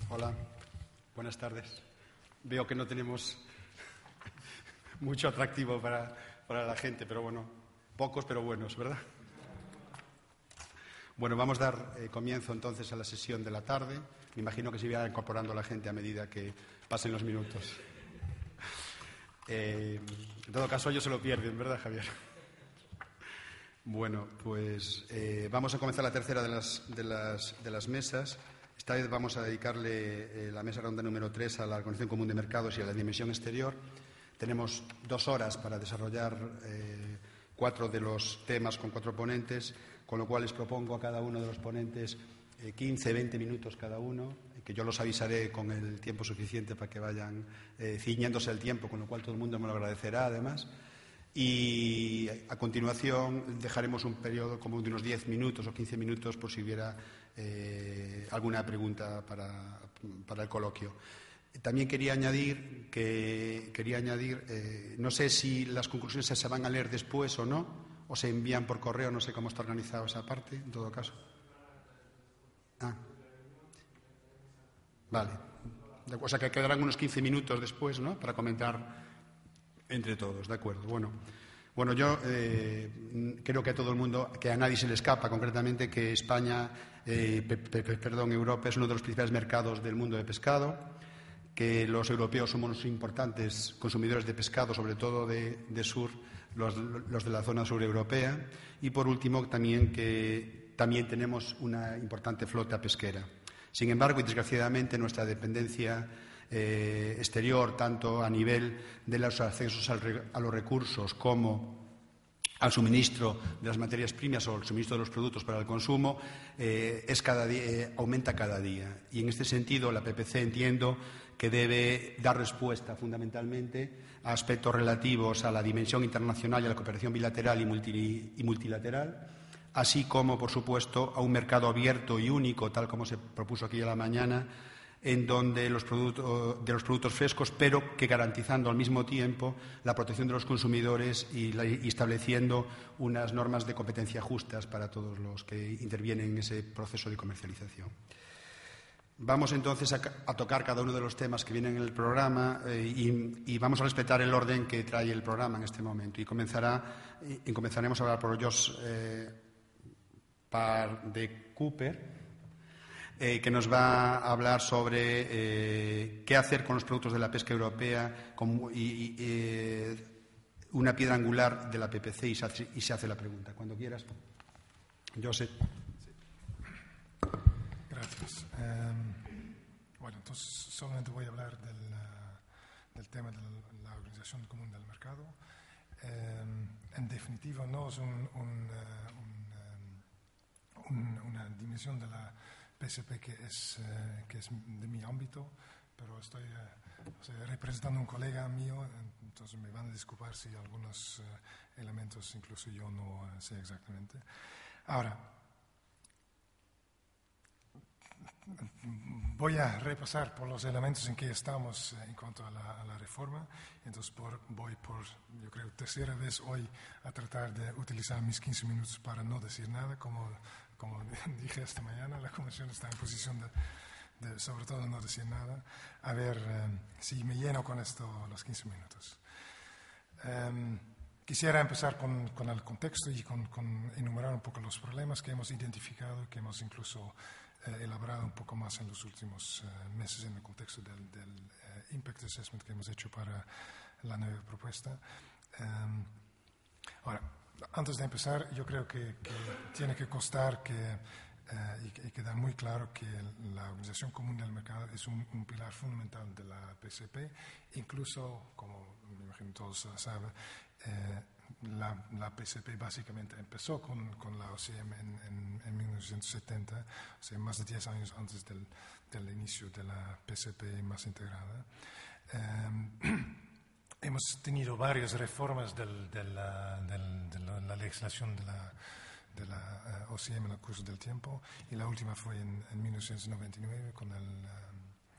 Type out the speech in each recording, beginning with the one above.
Hola, buenas tardes. Veo que no tenemos mucho atractivo para la gente, pero bueno, pocos pero buenos, ¿verdad? Bueno, vamos a dar comienzo entonces a la sesión de la tarde. Me imagino que se irá incorporando la gente a medida que pasen los minutos. En todo caso, ellos se lo pierden, ¿verdad, Javier? Bueno, pues vamos a comenzar la tercera de las mesas. Esta vez vamos a dedicarle la mesa ronda número 3 a la Organización Común de Mercados y a la dimensión exterior. Tenemos 2 horas para desarrollar 4 de los temas con 4 ponentes, con lo cual les propongo a cada uno de los ponentes 15, 20 minutos cada uno, que yo los avisaré con el tiempo suficiente para que vayan ciñéndose el tiempo, con lo cual todo el mundo me lo agradecerá además. Y a continuación dejaremos un periodo como de unos 10 minutos o 15 minutos por si hubiera alguna pregunta para el coloquio. También quería añadir, no sé si las conclusiones se van a leer después o no, o se envían por correo, no sé cómo está organizada esa parte, en todo caso. Vale. O sea que quedarán unos 15 minutos después, ¿no?, para comentar entre todos, ¿de acuerdo? Bueno, yo creo que a todo el mundo, que a nadie se le escapa concretamente que España, Europa es uno de los principales mercados del mundo de pescado, que los europeos somos los importantes consumidores de pescado, sobre todo de sur, los de la zona sureuropea, y por último también que tenemos una importante flota pesquera. Sin embargo, y desgraciadamente, nuestra dependencia exterior, tanto a nivel de los accesos a los recursos como al suministro de las materias primas o al suministro de los productos para el consumo, aumenta cada día. Y en este sentido, la PPC entiendo que debe dar respuesta fundamentalmente a aspectos relativos a la dimensión internacional y a la cooperación bilateral y multilateral, así como, por supuesto, a un mercado abierto y único, tal como se propuso aquí a la mañana, en donde de los productos frescos, pero que garantizando al mismo tiempo la protección de los consumidores y estableciendo unas normas de competencia justas para todos los que intervienen en ese proceso de comercialización. Vamos entonces a tocar cada uno de los temas que vienen en el programa y vamos a respetar el orden que trae el programa en este momento. Y comenzaremos a hablar por Josh de Cooper, que nos va a hablar sobre qué hacer con los productos de la pesca europea una piedra angular de la PPC y se hace la pregunta. Cuando quieras. Josep. Gracias. Bueno, entonces solamente voy a hablar del tema de la Organización Común del Mercado. En definitiva, no es una dimensión de la PSP que es de mi ámbito, pero estoy representando a un colega mío, entonces me van a disculpar si algunos elementos incluso yo no sé exactamente. Ahora, voy a repasar por los elementos en que estamos en cuanto a la reforma. Entonces voy por, yo creo, tercera vez hoy a tratar de utilizar mis 15 minutos para no decir nada. Como dije esta mañana, la Comisión está en posición de sobre todo no decir nada. A ver si me lleno con esto los 15 minutos. Quisiera empezar con el contexto y con enumerar un poco los problemas que hemos identificado, que hemos incluso elaborado un poco más en los últimos meses en el contexto del Impact Assessment que hemos hecho para la nueva propuesta. Ahora, antes de empezar, yo creo que tiene que constar y quedar muy claro que la Organización Común del Mercado es un pilar fundamental de la PSP, incluso, como me imagino todos saben, la PSP básicamente empezó con la OCM en 1970, o sea, más de 10 años antes del inicio de la PSP más integrada. Hemos tenido varias reformas de la legislación de la OCM en el curso del tiempo, y la última fue en 1999 con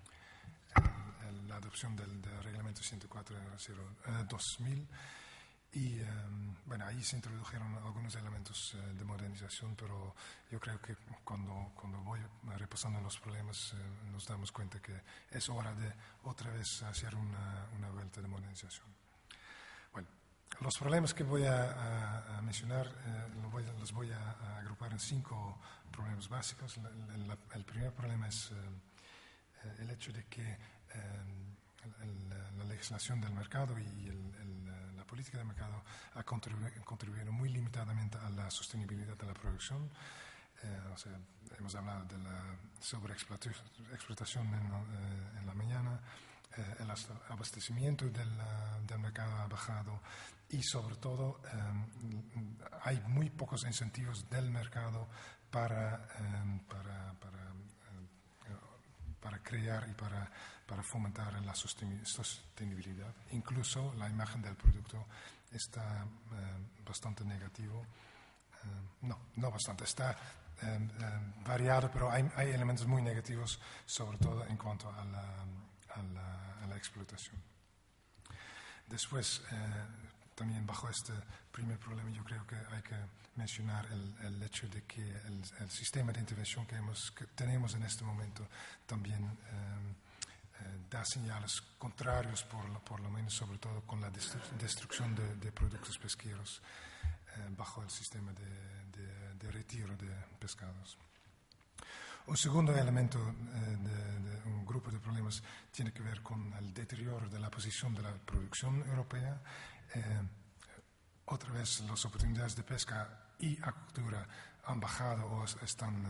la adopción del reglamento 104/2000. Y bueno, ahí se introdujeron algunos elementos de modernización, pero yo creo que cuando voy repasando los problemas nos damos cuenta que es hora de otra vez hacer una vuelta de modernización. Bueno, los problemas que voy a mencionar los voy a agrupar en 5 problemas básicos. El primer problema es el hecho de que la legislación del mercado y la política del mercado ha contribuido muy limitadamente a la sostenibilidad de la producción. O sea, hemos hablado de la sobreexplotación en la mañana, el abastecimiento del mercado ha bajado y sobre todo hay muy pocos incentivos del mercado para crear y para fomentar la sostenibilidad. Incluso la imagen del producto está bastante negativo. No bastante, está variado, pero hay elementos muy negativos, sobre todo en cuanto a la explotación. Después, también bajo este primer problema, yo creo que hay que mencionar el hecho de que el sistema de intervención que tenemos en este momento también da señales contrarios, por lo menos sobre todo con la destrucción de productos pesqueros bajo el sistema de retiro de pescados. Un segundo elemento de un grupo de problemas tiene que ver con el deterioro de la posición de la producción europea. Otra vez las oportunidades de pesca y acuicultura han bajado o están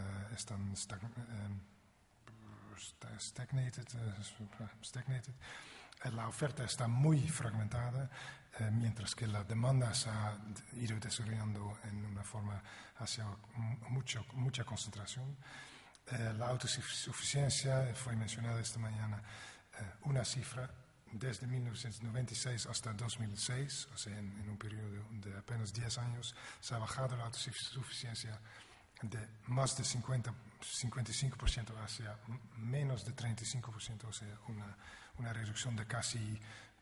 stagnated. La oferta está muy fragmentada, mientras que la demanda se ha ido desarrollando en una forma hacia mucha concentración. La autosuficiencia fue mencionada esta mañana, una cifra desde 1996 hasta 2006, o sea, en un periodo de apenas 10 años, se ha bajado la autosuficiencia de más de 55% hacia menos de 35%, o sea, una reducción de casi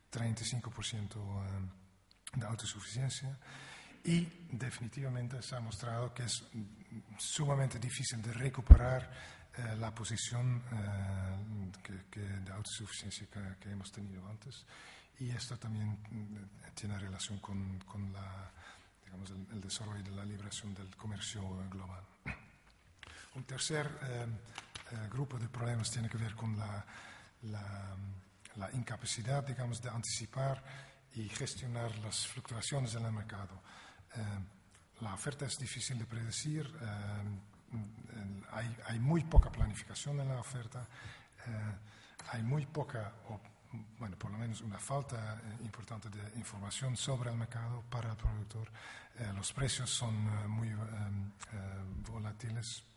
35% de autosuficiencia. Y definitivamente se ha mostrado que es sumamente difícil de recuperar la posición de autosuficiencia que hemos tenido antes. Y esto también tiene relación con digamos, el desarrollo de la liberación del comercio global. Un tercer grupo de problemas tiene que ver con la incapacidad, digamos, de anticipar y gestionar las fluctuaciones en el mercado. La oferta es difícil de predecir, hay muy poca planificación en la oferta, hay muy poca, bueno, por lo menos una falta importante de información sobre el mercado para el productor. Los precios son muy volátiles.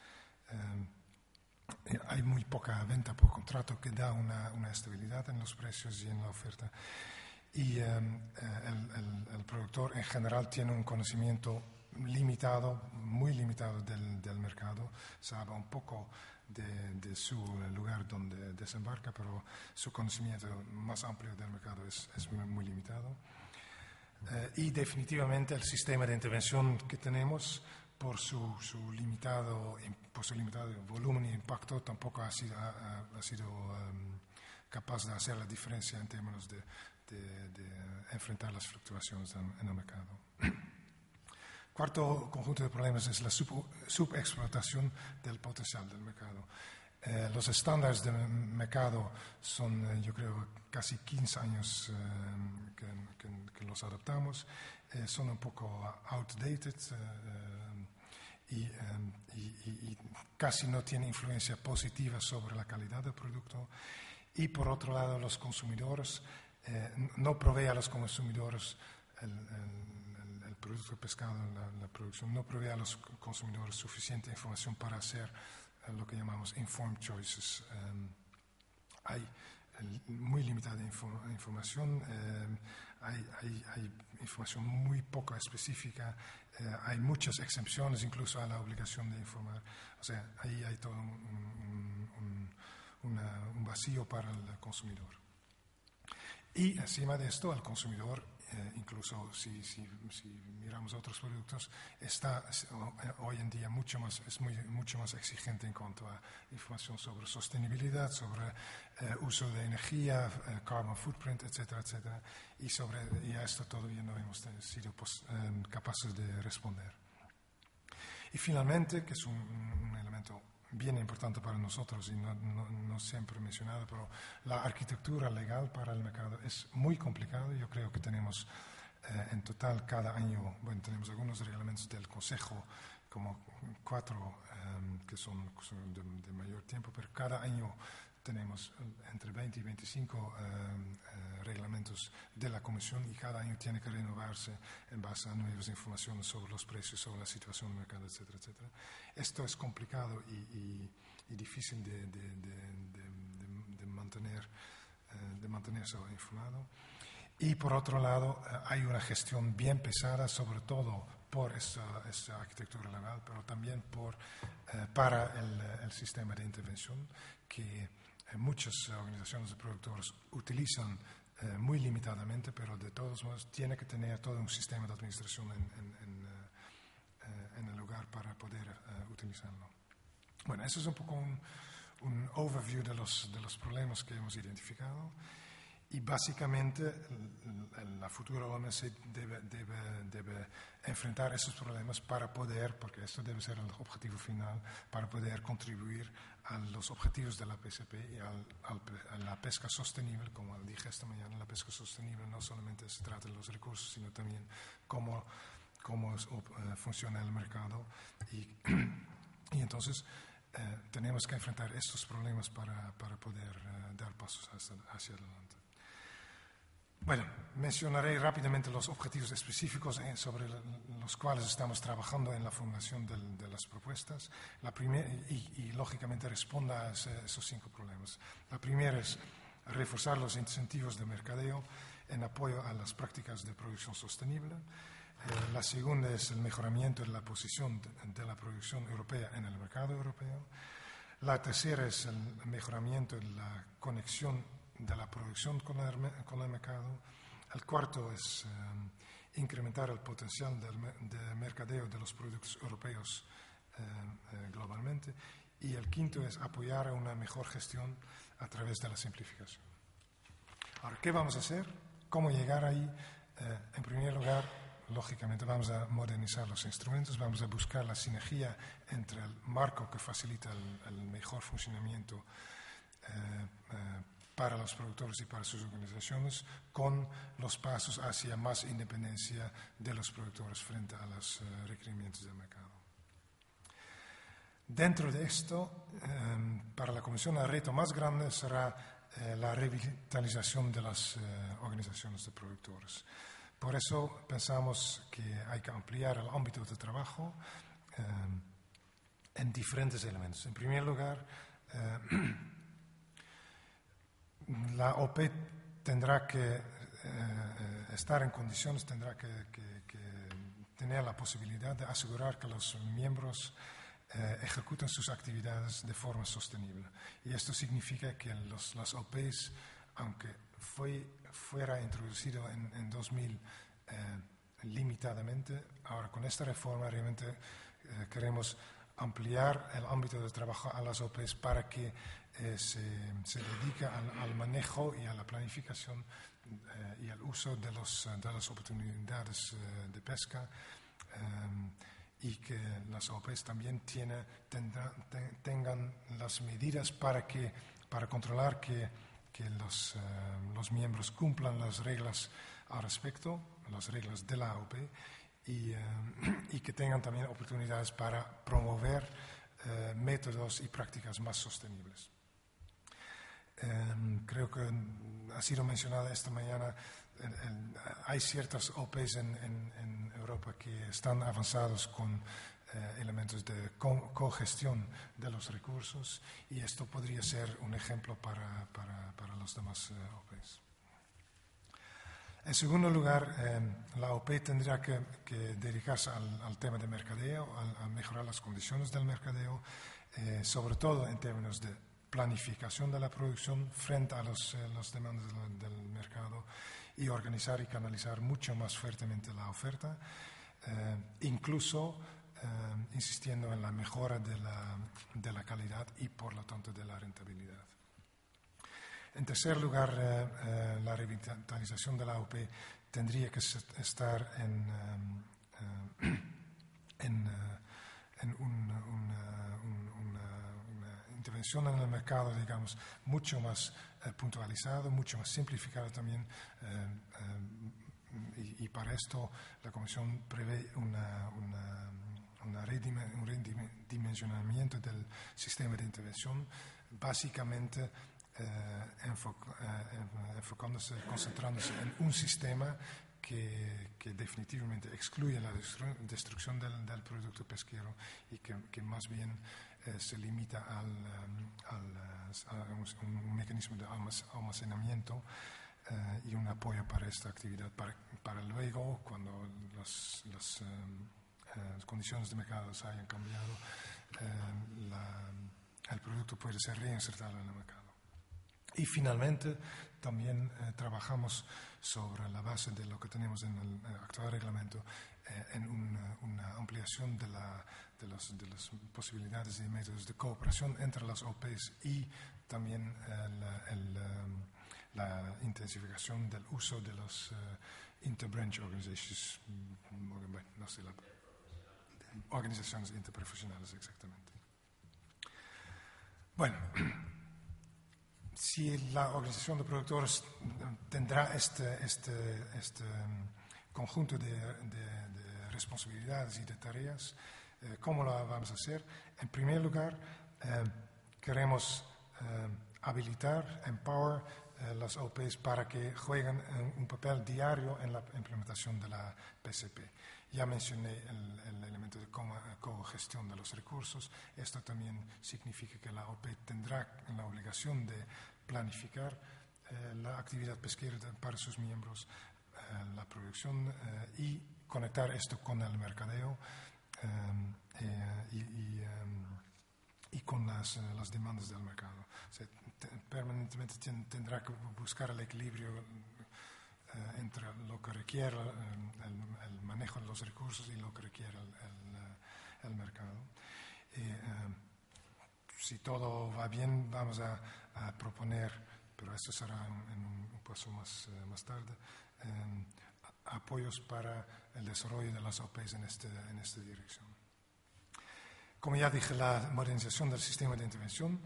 Hay muy poca venta por contrato que da una estabilidad en los precios y en la oferta. Y el productor en general tiene un conocimiento limitado, muy limitado del mercado. Sabe un poco de su lugar donde desembarca, pero su conocimiento más amplio del mercado es muy limitado. Y definitivamente el sistema de intervención que tenemos, por su limitado volumen e impacto, tampoco ha sido capaz de hacer la diferencia en términos de enfrentar las fluctuaciones en el mercado. Cuarto conjunto de problemas es la subexplotación del potencial del mercado. Los estándares del mercado son, yo creo, casi 15 años que los adaptamos. Son un poco outdated y casi no tienen influencia positiva sobre la calidad del producto. Y por otro lado, los consumidores no provee a los consumidores el producto de pescado, la producción, no provee a los consumidores suficiente información para hacer lo que llamamos informed choices. Hay muy limitada información, hay información muy poco específica, hay muchas excepciones incluso a la obligación de informar. O sea, ahí hay todo un vacío para el consumidor. Y encima de esto, el consumidor incluso si miramos otros productos, está hoy en día mucho más exigente en cuanto a información sobre sostenibilidad, sobre uso de energía, carbon footprint, etcétera, etcétera. Y a esto todavía no hemos sido capaces de responder. Y finalmente, que es un elemento bien importante para nosotros y no siempre mencionado, pero la arquitectura legal para el mercado es muy complicada. Yo creo que tenemos en total cada año, tenemos algunos reglamentos del Consejo, como 4 que son de mayor tiempo, pero cada año tenemos entre 20 y 25 reglamentos de la Comisión y cada año tiene que renovarse en base a nuevas informaciones sobre los precios, sobre la situación del mercado, etcétera, etcétera. Esto es complicado y difícil de mantenerse informado. Y por otro lado, hay una gestión bien pesada, sobre todo por esta arquitectura legal, pero también para el sistema de intervención que muchas organizaciones de productores utilizan muy limitadamente, pero de todos modos tiene que tener todo un sistema de administración en el lugar para poder utilizarlo. Bueno, eso es un poco un overview de los problemas que hemos identificado. Y básicamente la futura OMC debe enfrentar esos problemas para poder, porque esto debe ser el objetivo final, para poder contribuir a los objetivos de la PCP y a la pesca sostenible. Como dije esta mañana, la pesca sostenible no solamente se trata de los recursos, sino también cómo funciona el mercado. Y entonces tenemos que enfrentar estos problemas para poder dar pasos hacia adelante. Bueno, mencionaré rápidamente los objetivos específicos sobre los cuales estamos trabajando en la formulación de las propuestas. La primera, y lógicamente responda a esos 5 problemas. La primera es reforzar los incentivos de mercadeo en apoyo a las prácticas de producción sostenible. La segunda es el mejoramiento de la posición de la producción europea en el mercado europeo. La tercera es el mejoramiento de la conexión de la producción con el mercado. El cuarto es incrementar el potencial de mercadeo de los productos europeos globalmente. Y el quinto es apoyar a una mejor gestión a través de la simplificación. Ahora, ¿qué vamos a hacer? ¿Cómo llegar ahí? En primer lugar, lógicamente vamos a modernizar los instrumentos, vamos a buscar la sinergia entre el marco que facilita el mejor funcionamiento para los productores y para sus organizaciones, con los pasos hacia más independencia de los productores frente a los requerimientos del mercado. Dentro de esto, para la Comisión, el reto más grande será la revitalización de las organizaciones de productores. Por eso pensamos que hay que ampliar el ámbito de trabajo en diferentes elementos. En primer lugar, la OP tendrá que estar en condiciones, tendrá que tener la posibilidad de asegurar que los miembros ejecuten sus actividades de forma sostenible. Y esto significa que las OPs, aunque fuera introducido en 2000 limitadamente, ahora con esta reforma realmente queremos ampliar el ámbito de trabajo a las OPs para que se dedique al manejo y a la planificación y al uso de las oportunidades de pesca, y que las OPs también tengan las medidas para controlar que los miembros cumplan las reglas al respecto, las reglas de la OP, y que tengan también oportunidades para promover métodos y prácticas más sostenibles. Creo que ha sido mencionada esta mañana, hay ciertas OPs en Europa que están avanzados con elementos de cogestión de los recursos, y esto podría ser un ejemplo para los demás OPs. En segundo lugar, la OP tendrá que dedicarse al tema de mercadeo, a mejorar las condiciones del mercadeo, sobre todo en términos de planificación de la producción frente a las demandas del mercado y organizar y canalizar mucho más fuertemente la oferta, incluso insistiendo en la mejora de la calidad y por lo tanto de la rentabilidad. En tercer lugar, la revitalización de la AOP tendría que estar en una intervención en el mercado, digamos, mucho más puntualizado, mucho más simplificado también, y para esto la Comisión prevé un redimensionamiento del sistema de intervención, básicamente enfocándose, concentrándose en un sistema que definitivamente excluye la destrucción del producto pesquero y que más bien se limita a un mecanismo de almacenamiento y un apoyo para esta actividad, para luego, cuando las condiciones de mercado se hayan cambiado, el producto puede ser reinsertado en el mercado. Y finalmente también trabajamos sobre la base de lo que tenemos en el actual reglamento en una ampliación de las posibilidades y métodos de cooperación entre las OPs y también la intensificación del uso de los interbranch organizations, no sé, organizaciones interprofesionales exactamente. Bueno, si la organización de productores tendrá este conjunto de responsabilidades y de tareas, ¿cómo lo vamos a hacer? En primer lugar, queremos habilitar, empower las OPs para que jueguen un papel diario en la implementación de la PCP. Ya mencioné el elemento de cogestión de los recursos. Esto también significa que la OP tendrá la obligación de planificar la actividad pesquera para sus miembros, la producción y conectar esto con el mercadeo y con las demandas del mercado. O sea, permanentemente tendrá que buscar el equilibrio entre lo que requiere el manejo de los recursos y lo que requiere el mercado. Si todo va bien, vamos a proponer, pero esto será en un paso más tarde, apoyos para el desarrollo de las OPs en esta dirección. Como ya dije, la modernización del sistema de intervención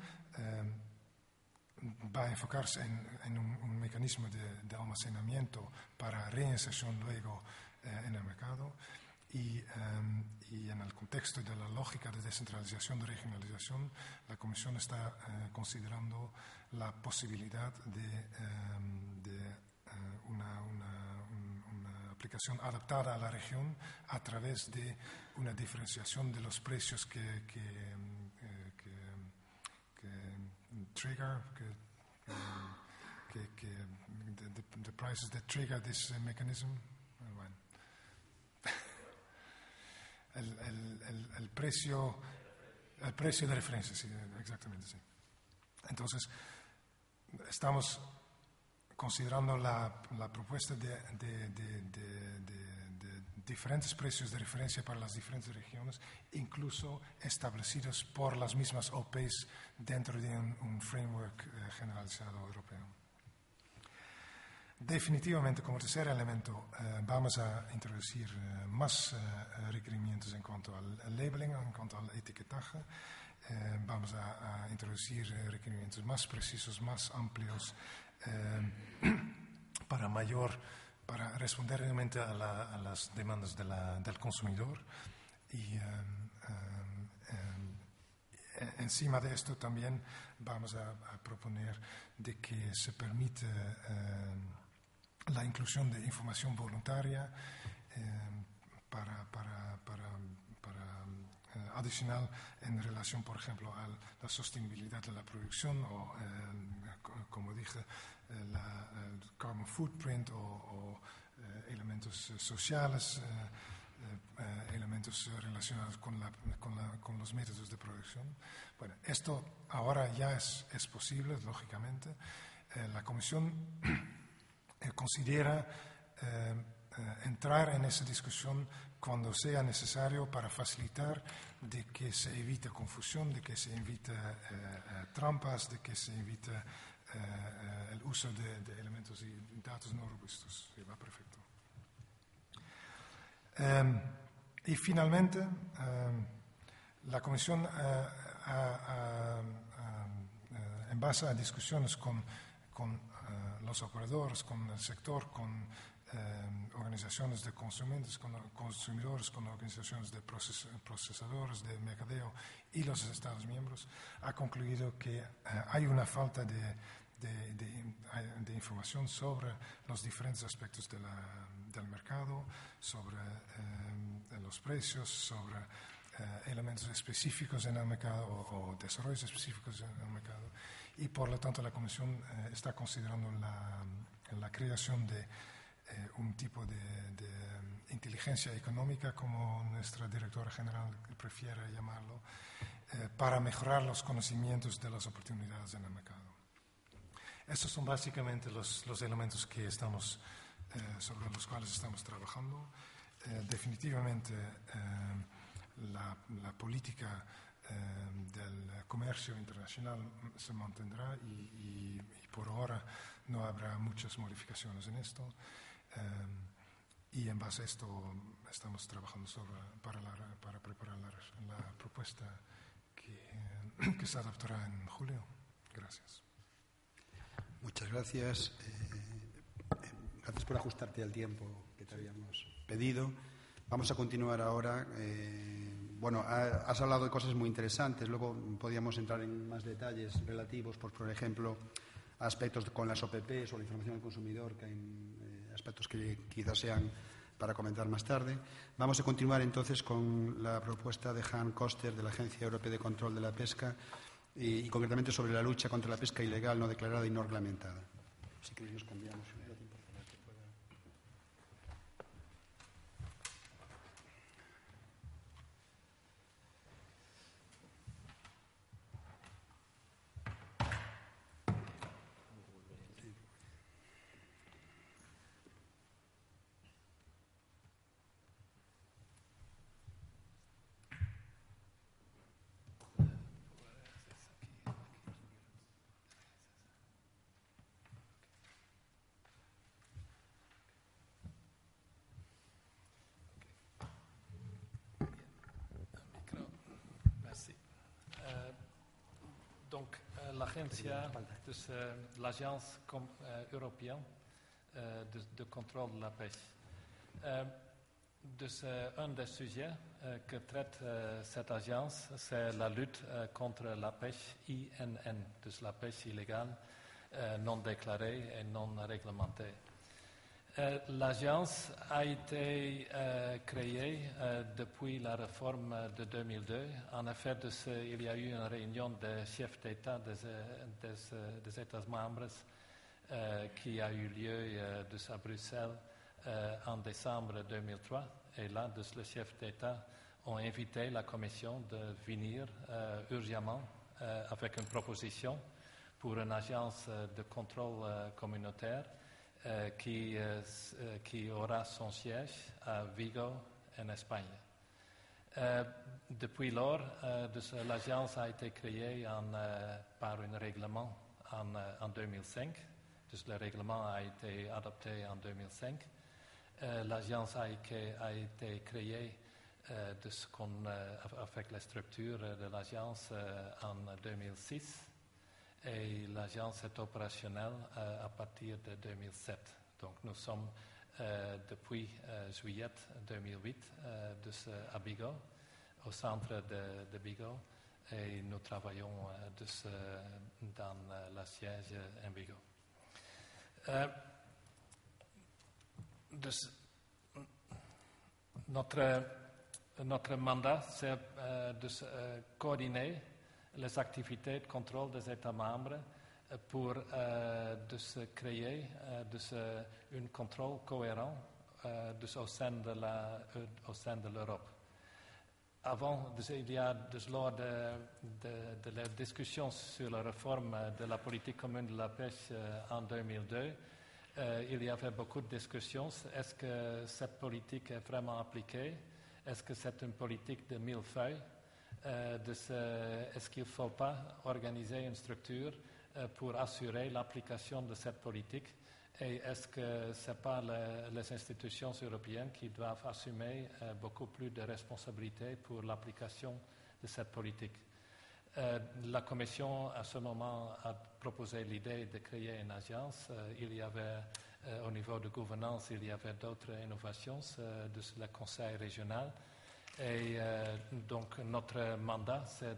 va a enfocarse en un mecanismo de almacenamiento para reinserción luego en el mercado y en el contexto de la lógica de descentralización, de regionalización, la Comisión está considerando la posibilidad de una aplicación adaptada a la región a través de una diferenciación de los precios que trigger, the prices that trigger this mechanism. Bueno. El precio de referencia, sí, exactamente, sí. Entonces, estamos considerando la propuesta de diferentes precios de referencia para las diferentes regiones, incluso establecidos por las mismas OPs dentro de un framework generalizado europeo. Definitivamente, como tercer elemento, vamos a introducir más requerimientos en cuanto al labeling, en cuanto al etiquetaje. Vamos a introducir requerimientos más precisos, más amplios, para responder realmente a las demandas del consumidor. Y encima de esto también vamos a proponer de que se permite la inclusión de información voluntaria adicional en relación, por ejemplo, a la sostenibilidad de la producción o, como dije, el carbon footprint o elementos sociales elementos relacionados con los métodos de producción. Bueno, esto ahora ya es posible, lógicamente. La Comisión considera entrar en esa discusión cuando sea necesario para facilitar de que se evite confusión, de que se evite trampas, de que se evite el uso de elementos y datos no robustos. Sí, va perfecto. Y finalmente, la Comisión, en base a discusiones con los operadores, con el sector, con organizaciones de consumidores, con organizaciones de procesadores, de mercadeo y los Estados miembros, ha concluido que hay una falta de información sobre los diferentes aspectos del mercado, sobre los precios, sobre elementos específicos en el mercado o desarrollos específicos en el mercado. Y por lo tanto la Comisión está considerando la creación de un tipo de inteligencia económica, como nuestra directora general prefiere llamarlo, para mejorar los conocimientos de las oportunidades en el mercado. Estos son básicamente los elementos que sobre los cuales estamos trabajando. Definitivamente la política del comercio internacional se mantendrá y por ahora no habrá muchas modificaciones en esto. Y en base a esto estamos trabajando para preparar la propuesta que se adoptará en julio. Gracias. Muchas gracias. Gracias por ajustarte al tiempo que te habíamos pedido. Vamos a continuar ahora. Bueno, has hablado de cosas muy interesantes. Luego podríamos entrar en más detalles relativos, por ejemplo, a aspectos con las OPPs o la información al consumidor, que hay aspectos que quizás sean para comentar más tarde. Vamos a continuar entonces con la propuesta de Hans Koster de la Agencia Europea de Control de la Pesca y concretamente sobre la lucha contra la pesca ilegal, no declarada y no reglamentada. Si queréis nos cambiamos. L'Agence européenne de contrôle de la pêche. Un des sujets que traite cette agence, c'est la lutte contre la pêche INN, donc la pêche illégale, non déclarée et non réglementée. L'agence a été créée depuis la réforme de 2002. En effet, il y a eu une réunion des chefs d'État des États membres qui a eu lieu à Bruxelles en décembre 2003. Et là, les chefs d'État ont invité la Commission de venir urgemment avec une proposition pour une agence de contrôle communautaire qui aura son siège à Vigo, en Espagne. Depuis lors, l'agence a été créée par un règlement en 2005. Donc, le règlement a été adopté en 2005. L'agence a été créée avec la structure de l'agence en 2006. Et l'agence est opérationnelle à partir de 2007. Donc nous sommes depuis juillet 2008 à Vigo, au centre de Vigo, et nous travaillons dans la siège en Vigo. Notre mandat, c'est de coordonner les activités de contrôle des États membres pour de se créer un contrôle cohérent dus au sein de l'Europe. Avant, dus il y a dus lors de la discussion sur la réforme de la politique commune de la pêche en 2002, il y avait beaucoup de discussions. Est-ce que cette politique est vraiment appliquée? Est-ce que c'est une politique de millefeuille? Est-ce qu'il ne faut pas organiser une structure pour assurer l'application de cette politique? Et est-ce que ce n'est pas les institutions européennes qui doivent assumer beaucoup plus de responsabilités pour l'application de cette politique? La Commission, à ce moment, a proposé l'idée de créer une agence. Il y avait, au niveau de gouvernance, il y avait d'autres innovations de le Conseil régional. Et donc, notre mandat, c'est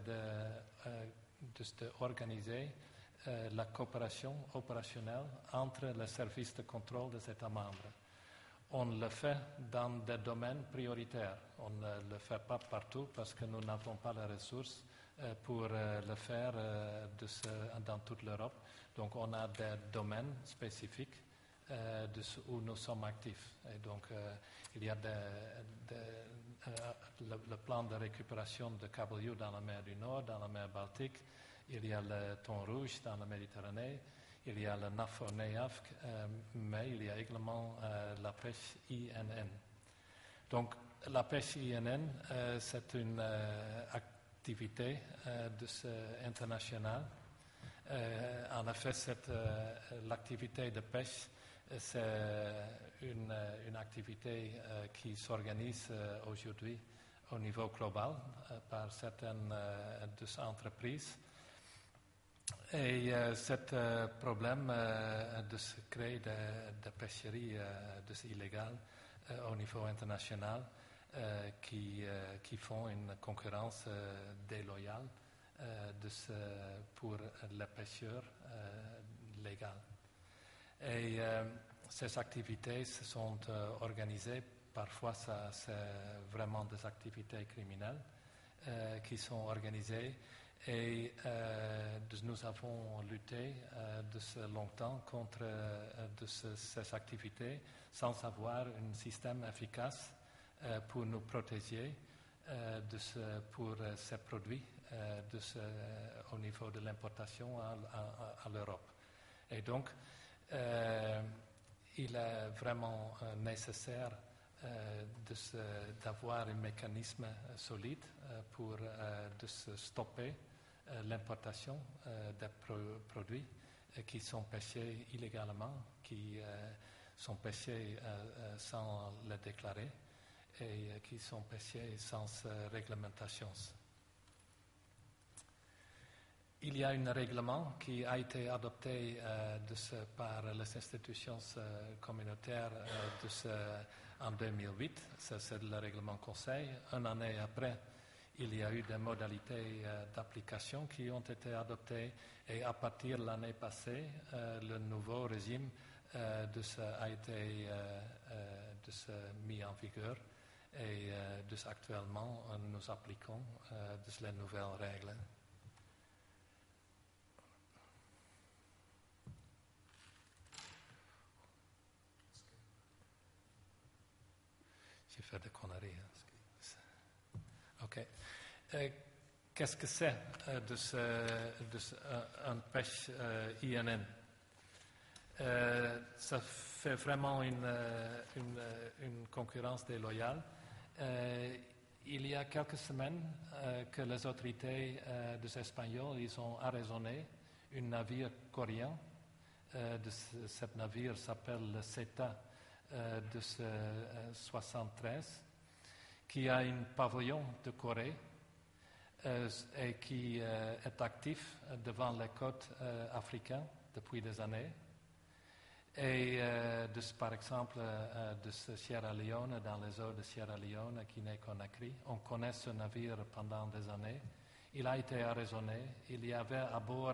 d'organiser la coopération opérationnelle entre les services de contrôle des États membres. On le fait dans des domaines prioritaires. On ne le fait pas partout parce que nous n'avons pas les ressources pour le faire dans toute l'Europe. Donc on a des domaines spécifiques où nous sommes actifs. Et donc il y a le plan de récupération de cabeljaux dans la mer du Nord, dans la mer Baltique. Il y a le thon rouge dans la Méditerranée, il y a le NAFO-NEAFC, mais il y a également la pêche INN. Donc la pêche INN, c'est une activité internationale. En effet, l'activité de pêche, c'est une activité qui s'organise aujourd'hui au niveau global par certaines entreprises. Et ce problème de se créer des pêcheries illégales au niveau international qui font une concurrence déloyale pour les pêcheurs légaux. Et ces activités se sont organisées, parfois c'est vraiment des activités criminelles qui sont organisées. Et nous avons lutté de longtemps contre ces activités sans avoir un système efficace pour nous protéger pour ces produits au niveau de l'importation à l'Europe. Et donc, il est vraiment nécessaire d'avoir un mécanisme solide pour stopper l'importation des produits qui sont pêchés illégalement, qui sont pêchés sans le déclarer et qui sont pêchés sans réglementation. Il y a un règlement qui a été adopté par les institutions communautaires en 2008. C'est le règlement Conseil. Une année après, il y a eu des modalités d'application qui ont été adoptées et à partir de l'année passée, le nouveau régime a été mis en vigueur et actuellement nous appliquons les nouvelles règles. J'ai fait des conneries. OK. Qu'est-ce que c'est un pêche INN? Ça fait vraiment une concurrence déloyale. Il y a quelques semaines que les autorités des Espagnols ils ont arraisonné un navire coréen. Ce navire s'appelle le CETA 73. Qui a un pavillon de Corée et qui est actif devant les côtes africaines depuis des années. Et par exemple, de Sierra Leone, dans les eaux de Sierra Leone, Guinée-Conakry, on connaît ce navire pendant des années. Il a été arraisonné. Il y avait à bord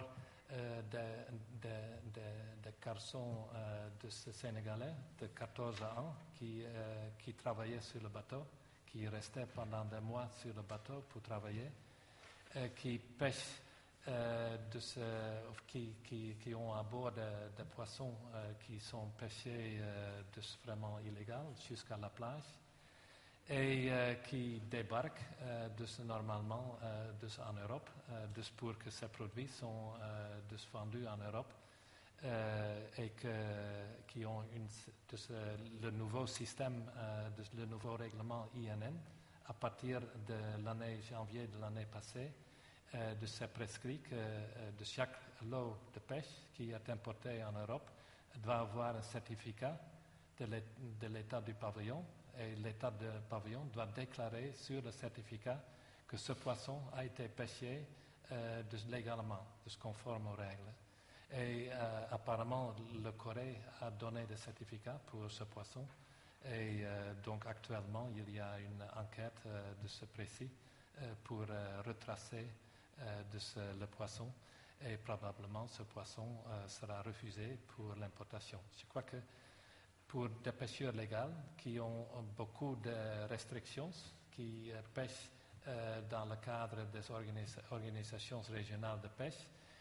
des garçons de Sénégalais de 14 ans qui travaillaient sur le bateau, qui restaient pendant des mois sur le bateau pour travailler, qui pêchent qui ont à bord des poissons qui sont pêchés vraiment illégaux jusqu'à la plage et qui débarquent normalement en Europe pour que ces produits sont vendus en Europe et qui ont le nouveau système, le nouveau règlement INN à partir de l'année janvier de l'année passée. C'est prescrit que de chaque lot de pêche qui est importé en Europe doit avoir un certificat de l'état du pavillon et l'état du pavillon doit déclarer sur le certificat que ce poisson a été pêché légalement, conforme aux règles. Et apparemment, le Corée a donné des certificats pour ce poisson et donc actuellement, il y a une enquête de ce précis pour retracer le poisson et probablement ce poisson sera refusé pour l'importation. Je crois que pour des pêcheurs légaux qui ont beaucoup de restrictions, qui pêchent dans le cadre des organisations régionales de pêche,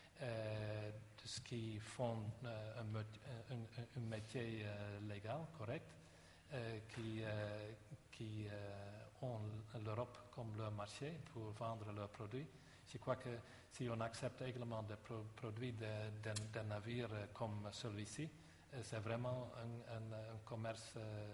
qui font un métier légal, correct, qui ont l'Europe comme leur marché pour vendre leurs produits. Je crois que si on accepte également des produits d'un navire comme celui-ci, c'est vraiment un commerce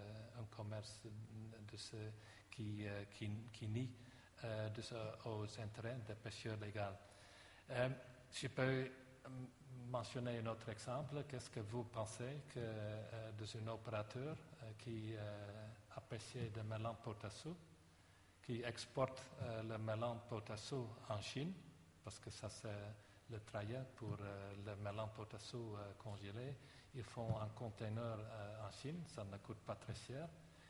qui nie aux intérêts des pêcheurs légaux. Je peux mentionner un autre exemple. Qu'est-ce que vous pensez d'un opérateur qui a pêché de melon potassou, qui exporte le melon potassou en Chine, parce que ça c'est le trajet pour le melon potassou congelé. Ils font un conteneur en Chine, ça ne coûte pas très cher.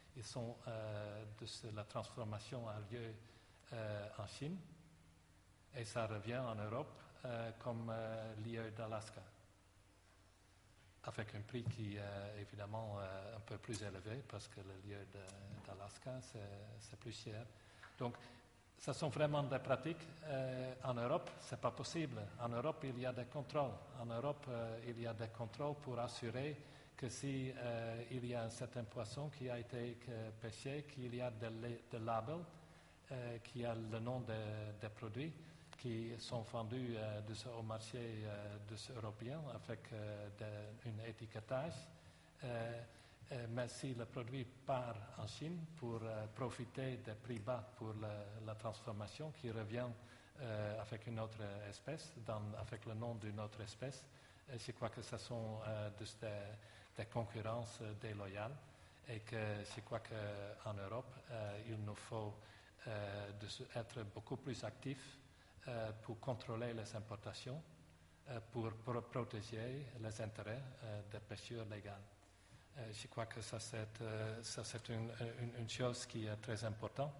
La transformation a lieu en Chine et ça revient en Europe comme lieu d'Alaska, avec un prix qui est évidemment un peu plus élevé parce que le lieu d'Alaska c'est plus cher. Donc, ce sont vraiment des pratiques. En Europe, ce n'est pas possible. En Europe, il y a des contrôles. En Europe, il y a des contrôles pour assurer que si il y a un certain poisson qui a été pêché, qu'il y a des labels qui a le nom des produits qui sont vendus au marché européen avec un étiquetage. Mais si le produit part en Chine pour profiter des prix bas pour la transformation qui revient avec une autre espèce, avec le nom d'une autre espèce, je crois que ce sont des concurrences déloyales et que je crois qu'en Europe, il nous faut être beaucoup plus actifs pour contrôler les importations, pour protéger les intérêts des pêcheurs légaux. Je crois que ça c'est une chose qui est très importante.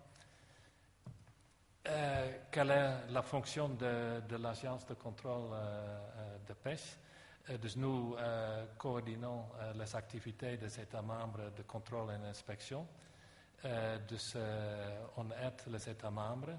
Quelle est la fonction de l'agence de contrôle de pêche? Nous coordonnons les activités des États membres de contrôle et d'inspection. On aide les États membres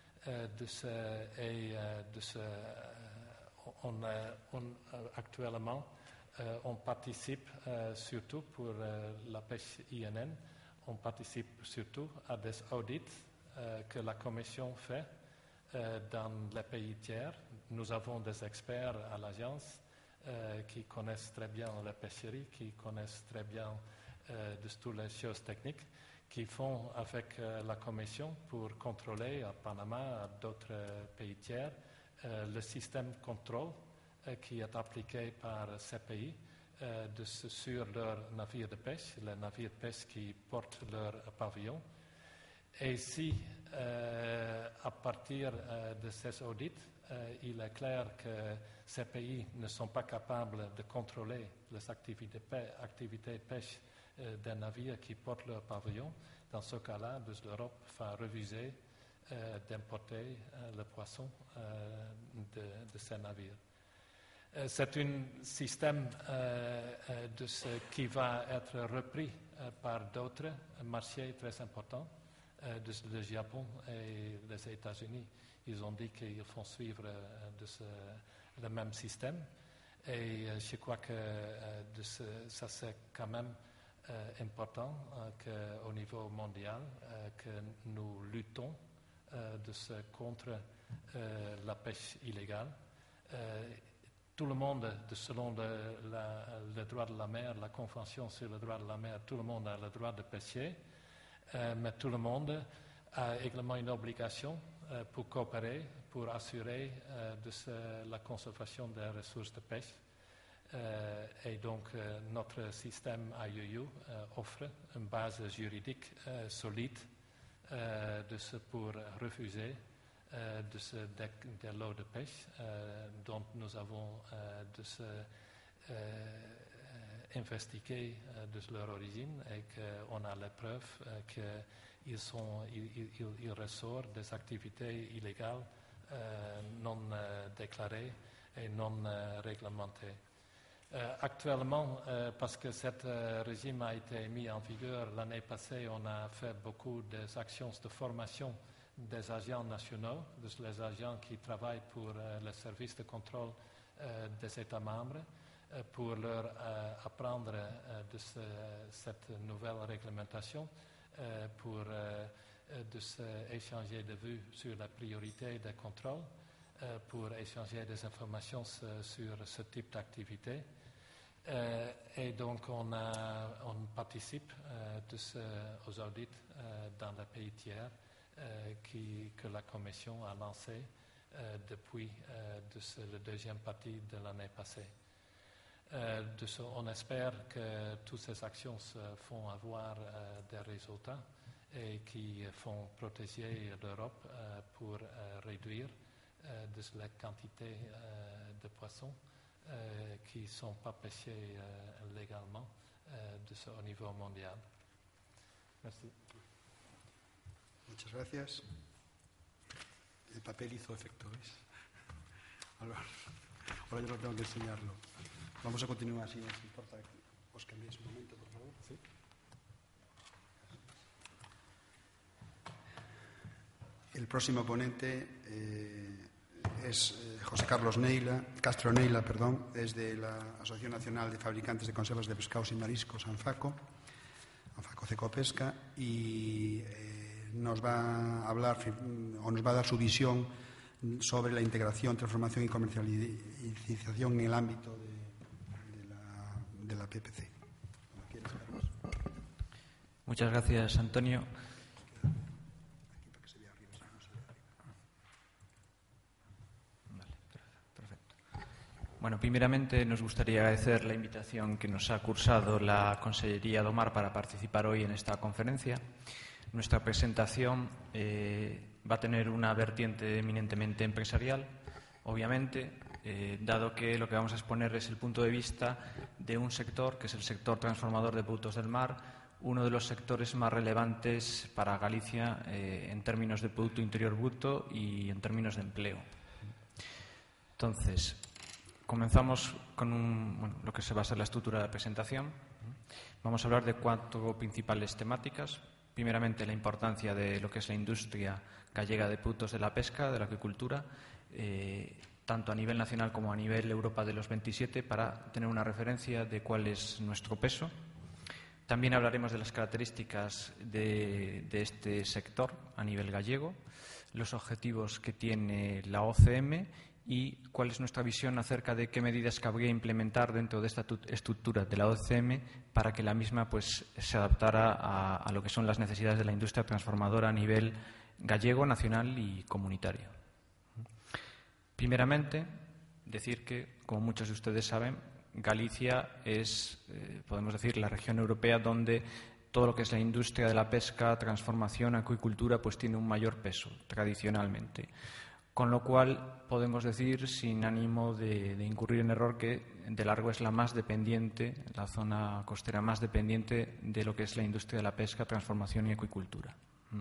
actuellement. On participe surtout pour la pêche INN, on participe surtout à des audits que la Commission fait dans les pays tiers. Nous avons des experts à l'agence qui connaissent très bien la pêcherie, qui connaissent très bien toutes les choses techniques, qui font avec la Commission pour contrôler à Panama, à d'autres pays tiers, le système contrôle qui est appliqué par ces pays sur leurs navires de pêche, les navires de pêche qui portent leur pavillon. Et si, à partir de ces audits, il est clair que ces pays ne sont pas capables de contrôler les activités de pêche des navires qui portent leur pavillon, dans ce cas-là, l'Europe va refuser d'importer le poisson de ces navires. C'est un système qui va être repris par d'autres marchés très importants, le Japon et les États-Unis. Ils ont dit qu'ils font suivre le même système. Et je crois que ça c'est quand même important qu'au niveau mondial, que nous luttons contre la pêche illégale. Tout le monde, selon le droit de la mer, la Convention sur le droit de la mer, tout le monde a le droit de pêcher, mais tout le monde a également une obligation pour coopérer, pour assurer la conservation des ressources de pêche. Et donc, notre système IUU offre une base juridique solide pour refuser de l'eau de pêche dont nous avons investigué de leur origine et qu'on a la preuve qu'ils ressortent des activités illégales non déclarées et non réglementées. Actuellement, parce que ce régime a été mis en vigueur l'année passée, on a fait beaucoup d'actions de formation des agents nationaux, les agents qui travaillent pour le service de contrôle des États membres, pour leur apprendre de cette nouvelle réglementation, pour échanger de vues sur la priorité des contrôles, pour échanger des informations sur ce type d'activité. Et donc on participe aux audits dans les pays tiers que la Commission a lancé depuis la deuxième partie de l'année passée. On espère que toutes ces actions font avoir des résultats et qui font protéger l'Europe pour réduire la quantité de poissons qui ne sont pas pêchés légalement au niveau mondial. Merci. Muchas gracias. El papel hizo efecto, ¿ves? Ahora yo no tengo que enseñarlo. Vamos a continuar, si nos importa. ¿Os cambiéis un momento, por favor? ¿Sí? El próximo ponente es José Carlos Castro Neila, desde la Asociación Nacional de Fabricantes de Conservas de Pescados y Mariscos, ANFACO Cecopesca, y nos va a hablar o nos va a dar su visión sobre la integración, transformación y comercialización en el ámbito de la PPC. Muchas gracias, Antonio. Bueno, primeramente nos gustaría agradecer la invitación que nos ha cursado la Consellería do Mar para participar hoy en esta conferencia. Nuestra presentación va a tener una vertiente eminentemente empresarial, obviamente, dado que lo que vamos a exponer es el punto de vista de un sector, que es el sector transformador de productos del mar, uno de los sectores más relevantes para Galicia en términos de Producto Interior Bruto y en términos de empleo. Entonces, comenzamos con lo que se va a ser la estructura de la presentación. Vamos a hablar de 4 principales temáticas. Primeramente, la importancia de lo que es la industria gallega de productos de la pesca, de la acuicultura, tanto a nivel nacional como a nivel Europa de los 27, para tener una referencia de cuál es nuestro peso. También hablaremos de las características de este sector a nivel gallego, los objetivos que tiene la OCM y cuál es nuestra visión acerca de qué medidas cabría implementar dentro de esta estructura de la OCM para que la misma se adaptara a lo que son las necesidades de la industria transformadora a nivel gallego, nacional y comunitario. Primeramente, decir que, como muchos de ustedes saben, Galicia es, podemos decir, la región europea donde todo lo que es la industria de la pesca, transformación, acuicultura, pues tiene un mayor peso tradicionalmente. Con lo cual, podemos decir, sin ánimo de incurrir en error, que de largo es la más dependiente, la zona costera más dependiente de lo que es la industria de la pesca, transformación y acuicultura.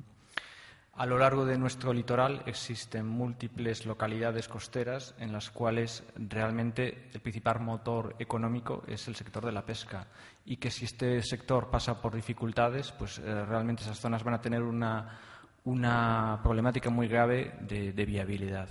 A lo largo de nuestro litoral existen múltiples localidades costeras en las cuales realmente el principal motor económico es el sector de la pesca y que si este sector pasa por dificultades, pues realmente esas zonas van a tener una una problemática muy grave de viabilidad.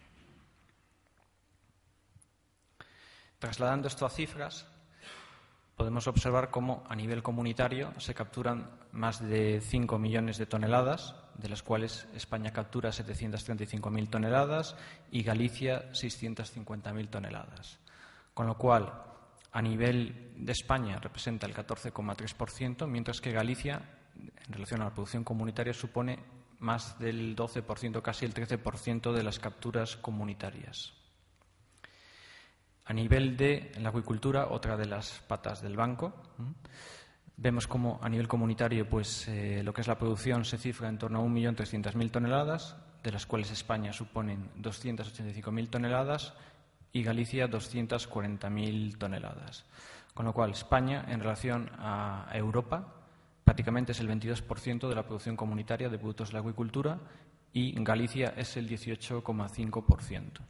Trasladando esto a cifras, podemos observar cómo a nivel comunitario se capturan más de 5 millones de toneladas, de las cuales España captura 735.000 toneladas y Galicia 650.000 toneladas. Con lo cual, a nivel de España representa el 14,3%, mientras que Galicia, en relación a la producción comunitaria, supone más del 12%, casi el 13% de las capturas comunitarias. A nivel de la acuicultura, otra de las patas del banco, vemos como a nivel comunitario pues, lo que es la producción se cifra en torno a 1.300.000 toneladas, de las cuales España suponen 285.000 toneladas y Galicia 240.000 toneladas. Con lo cual, España, en relación a Europa, prácticamente es el 22% de la producción comunitaria de productos de la acuicultura y Galicia es el 18,5%.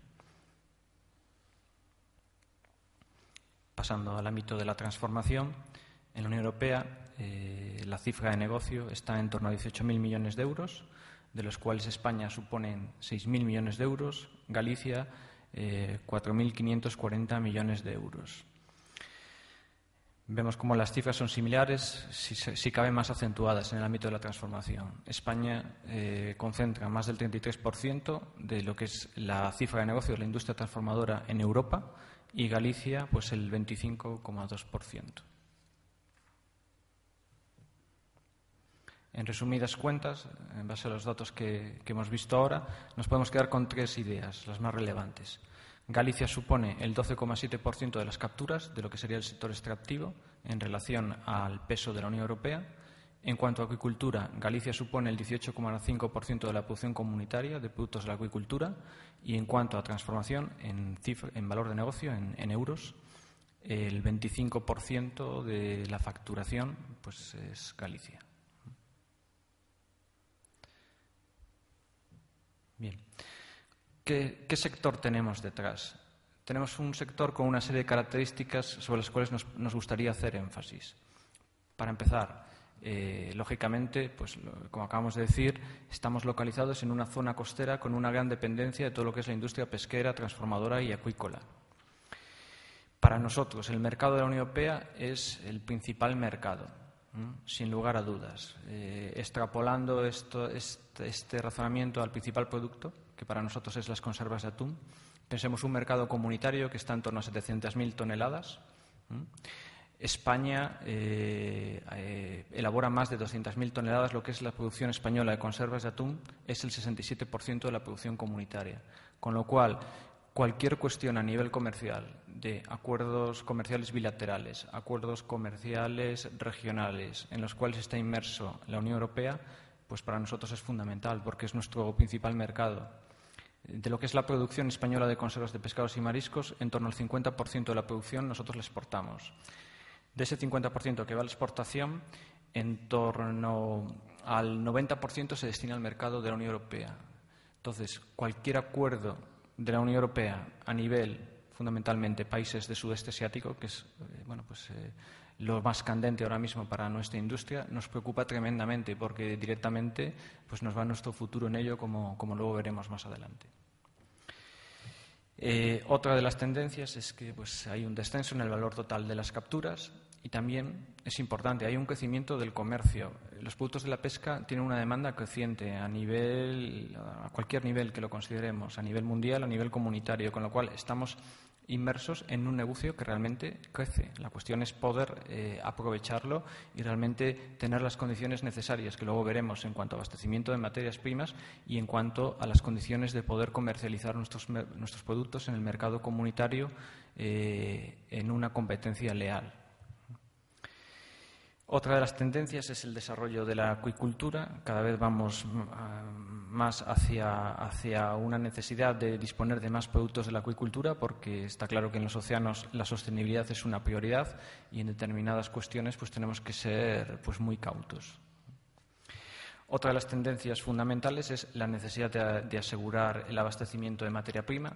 Pasando al ámbito de la transformación, en la Unión Europea la cifra de negocio está en torno a 18.000 millones de euros, de los cuales España supone 6.000 millones de euros, Galicia 4.540 millones de euros. Vemos como las cifras son similares, si cabe más acentuadas en el ámbito de la transformación. España concentra más del 33% de lo que es la cifra de negocio de la industria transformadora en Europa y Galicia pues el 25,2%. En resumidas cuentas, en base a los datos que hemos visto ahora, nos podemos quedar con 3 ideas, las más relevantes. Galicia supone el 12,7% de las capturas de lo que sería el sector extractivo en relación al peso de la Unión Europea. En cuanto a acuicultura, Galicia supone el 18,5% de la producción comunitaria de productos de la acuicultura y en cuanto a transformación en valor de negocio, en euros, el 25% de la facturación pues, es Galicia. Bien. ¿Qué sector tenemos detrás? Tenemos un sector con una serie de características sobre las cuales nos gustaría hacer énfasis. Para empezar, lógicamente, pues, como acabamos de decir, estamos localizados en una zona costera con una gran dependencia de todo lo que es la industria pesquera, transformadora y acuícola. Para nosotros, el mercado de la Unión Europea es el principal mercado, sin lugar a dudas. Extrapolando este razonamiento al principal producto, que para nosotros es las conservas de atún, pensemos un mercado comunitario que está en torno a 700.000 toneladas. España elabora más de 200.000 toneladas, lo que es la producción española de conservas de atún es el 67% de la producción comunitaria. Con lo cual, cualquier cuestión a nivel comercial, de acuerdos comerciales bilaterales, acuerdos comerciales regionales, en los cuales está inmerso la Unión Europea, pues para nosotros es fundamental, porque es nuestro principal mercado. De lo que es la producción española de conservas de pescados y mariscos, en torno al 50% de la producción nosotros la exportamos. De ese 50% que va a la exportación, en torno al 90% se destina al mercado de la Unión Europea. Entonces, cualquier acuerdo de la Unión Europea a nivel, fundamentalmente, países de sudeste asiático, que es lo más candente ahora mismo para nuestra industria, nos preocupa tremendamente porque directamente pues, nos va nuestro futuro en ello, como luego veremos más adelante. Otra de las tendencias es que pues, hay un descenso en el valor total de las capturas y también es importante, hay un crecimiento del comercio. Los productos de la pesca tienen una demanda creciente a cualquier nivel que lo consideremos, a nivel mundial, a nivel comunitario, con lo cual estamos inmersos en un negocio que realmente crece. La cuestión es poder aprovecharlo y realmente tener las condiciones necesarias, que luego veremos en cuanto a abastecimiento de materias primas y en cuanto a las condiciones de poder comercializar nuestros productos en el mercado comunitario en una competencia leal. Otra de las tendencias es el desarrollo de la acuicultura. Cada vez vamos más hacia una necesidad de disponer de más productos de la acuicultura porque está claro que en los océanos la sostenibilidad es una prioridad y en determinadas cuestiones pues tenemos que ser pues muy cautos. Otra de las tendencias fundamentales es la necesidad de asegurar el abastecimiento de materia prima.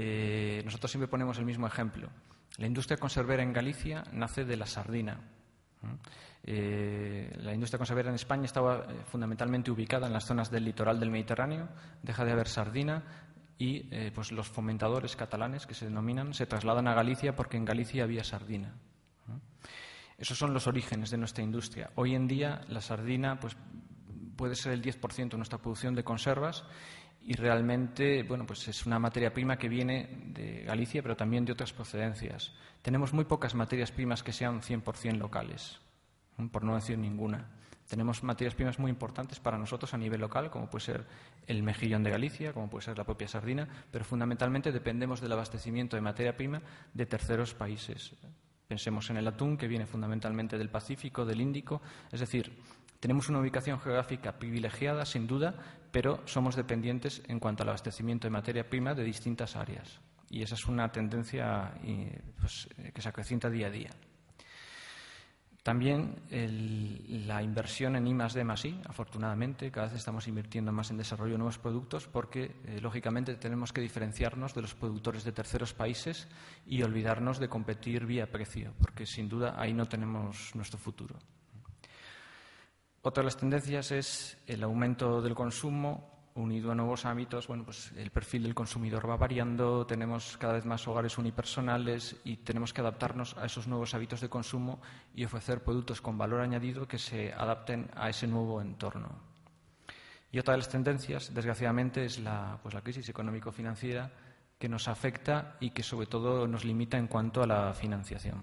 Nosotros siempre ponemos el mismo ejemplo. La industria conservera en Galicia nace de la sardina. La industria conservera en España estaba fundamentalmente ubicada en las zonas del litoral del Mediterráneo, deja de haber sardina y pues los fomentadores catalanes, que se denominan, se trasladan a Galicia porque en Galicia había sardina. Esos son los orígenes de nuestra industria. Hoy en día la sardina pues, puede ser el 10% de nuestra producción de conservas y realmente pues es una materia prima que viene de Galicia, pero también de otras procedencias. Tenemos muy pocas materias primas que sean 100% locales, por no decir ninguna. Tenemos materias primas muy importantes para nosotros a nivel local, como puede ser el mejillón de Galicia, como puede ser la propia sardina, pero fundamentalmente dependemos del abastecimiento de materia prima de terceros países. Pensemos en el atún, que viene fundamentalmente del Pacífico, del Índico. Es decir, tenemos una ubicación geográfica privilegiada, sin duda, pero somos dependientes en cuanto al abastecimiento de materia prima de distintas áreas. Y esa es una tendencia que se acrecienta día a día. También la inversión en I+D+I, afortunadamente, cada vez estamos invirtiendo más en desarrollo de nuevos productos porque, lógicamente, tenemos que diferenciarnos de los productores de terceros países y olvidarnos de competir vía precio, porque, sin duda, ahí no tenemos nuestro futuro. Otra de las tendencias es el aumento del consumo unido a nuevos hábitos. Pues el perfil del consumidor va variando, tenemos cada vez más hogares unipersonales y tenemos que adaptarnos a esos nuevos hábitos de consumo y ofrecer productos con valor añadido que se adapten a ese nuevo entorno. Y otra de las tendencias, desgraciadamente, es la crisis económico-financiera que nos afecta y que, sobre todo, nos limita en cuanto a la financiación.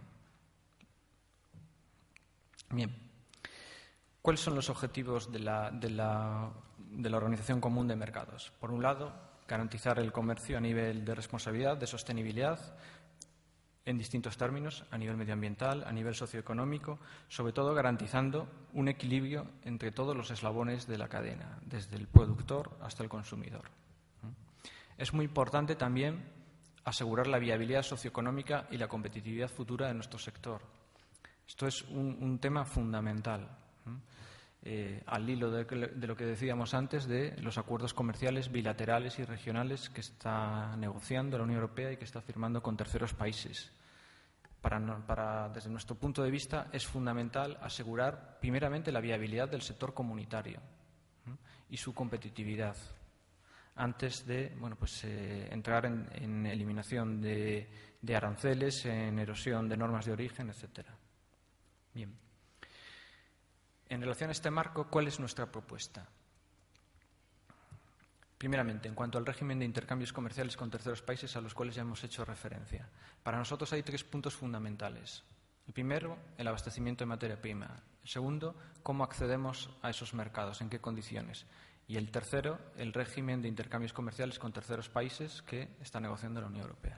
Bien. ¿Cuáles son los objetivos de la Organización Común de Mercados? Por un lado, garantizar el comercio a nivel de responsabilidad, de sostenibilidad, en distintos términos, a nivel medioambiental, a nivel socioeconómico, sobre todo garantizando un equilibrio entre todos los eslabones de la cadena, desde el productor hasta el consumidor. Es muy importante también asegurar la viabilidad socioeconómica y la competitividad futura de nuestro sector. Esto es un tema fundamental. Al hilo de lo que decíamos antes de los acuerdos comerciales bilaterales y regionales que está negociando la Unión Europea y que está firmando con terceros países. Desde nuestro punto de vista, es fundamental asegurar, primeramente, la viabilidad del sector comunitario y su competitividad, antes de entrar en eliminación de aranceles, en erosión de normas de origen, etcétera. Bien. En relación a este marco, ¿cuál es nuestra propuesta? Primeramente, en cuanto al régimen de intercambios comerciales con terceros países a los cuales ya hemos hecho referencia. Para nosotros hay 3 puntos fundamentales. El primero, el abastecimiento de materia prima. El segundo, cómo accedemos a esos mercados, en qué condiciones. Y el tercero, el régimen de intercambios comerciales con terceros países que está negociando la Unión Europea.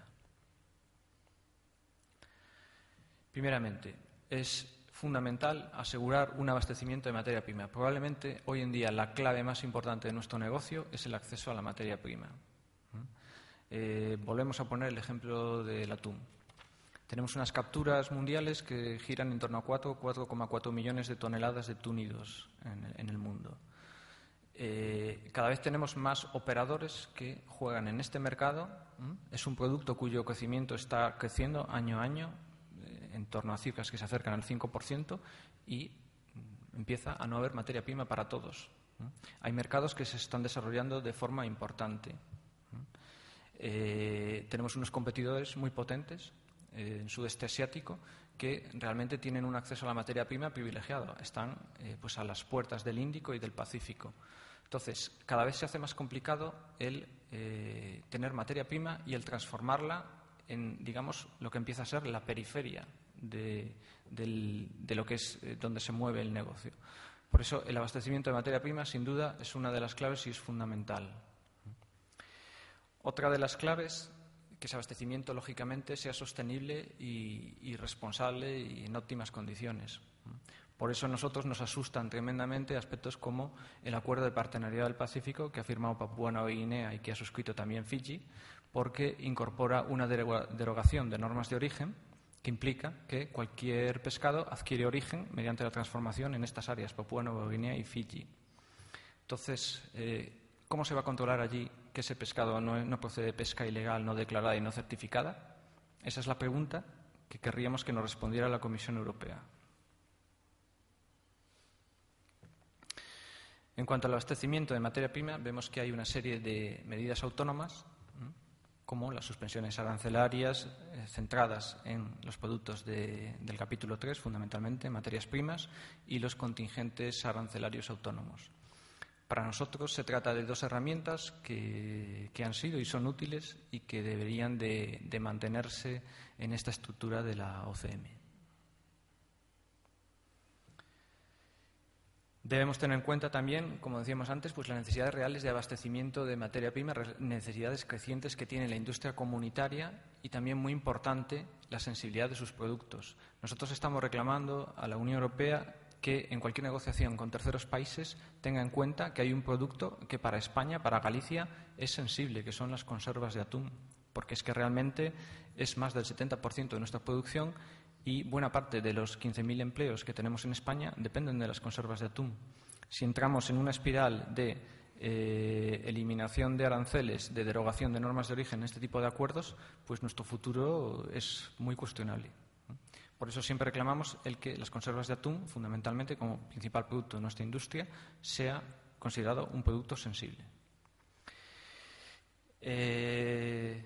Primeramente, es fundamental asegurar un abastecimiento de materia prima. Probablemente hoy en día la clave más importante de nuestro negocio es el acceso a la materia prima. Volvemos a poner el ejemplo del atún. Tenemos unas capturas mundiales que giran en torno a 4,4 millones de toneladas de túnidos en el mundo. Cada vez tenemos más operadores que juegan en este mercado. Es un producto cuyo crecimiento está creciendo año a año, en torno a cifras que se acercan al 5% y empieza a no haber materia prima para todos. Hay mercados que se están desarrollando de forma importante. Tenemos unos competidores muy potentes en sudeste asiático que realmente tienen un acceso a la materia prima privilegiado. Están a las puertas del Índico y del Pacífico. Entonces, cada vez se hace más complicado el tener materia prima y el transformarla en, digamos, lo que empieza a ser la periferia de lo que es donde se mueve el negocio. Por eso, el abastecimiento de materia prima, sin duda, es una de las claves y es fundamental. Otra de las claves, que ese abastecimiento, lógicamente, sea sostenible y responsable y en óptimas condiciones. Por eso a nosotros nos asustan tremendamente aspectos como el Acuerdo de Partenariado del Pacífico que ha firmado Papúa Nueva Guinea y que ha suscrito también Fiji, porque incorpora una derogación de normas de origen que implica que cualquier pescado adquiere origen mediante la transformación en estas áreas, Papúa Nueva Guinea y Fiji. Entonces, ¿cómo se va a controlar allí que ese pescado no procede de pesca ilegal, no declarada y no certificada? Esa es la pregunta que querríamos que nos respondiera la Comisión Europea. En cuanto al abastecimiento de materia prima, vemos que hay una serie de medidas autónomas, como las suspensiones arancelarias centradas en los productos del capítulo 3, fundamentalmente materias primas, y los contingentes arancelarios autónomos. Para nosotros se trata de dos herramientas que han sido y son útiles y que deberían de mantenerse en esta estructura de la OCM. Debemos tener en cuenta también, como decíamos antes, pues las necesidades reales de abastecimiento de materia prima, necesidades crecientes que tiene la industria comunitaria y también, muy importante, la sensibilidad de sus productos. Nosotros estamos reclamando a la Unión Europea que en cualquier negociación con terceros países tenga en cuenta que hay un producto que para España, para Galicia, es sensible, que son las conservas de atún, porque es que realmente es más del 70% de nuestra producción y buena parte de los 15.000 empleos que tenemos en España dependen de las conservas de atún. Si entramos en una espiral de eliminación de aranceles, de derogación de normas de origen en este tipo de acuerdos, pues nuestro futuro es muy cuestionable. Por eso siempre reclamamos el que las conservas de atún, fundamentalmente como principal producto de nuestra industria, sea considerado un producto sensible. En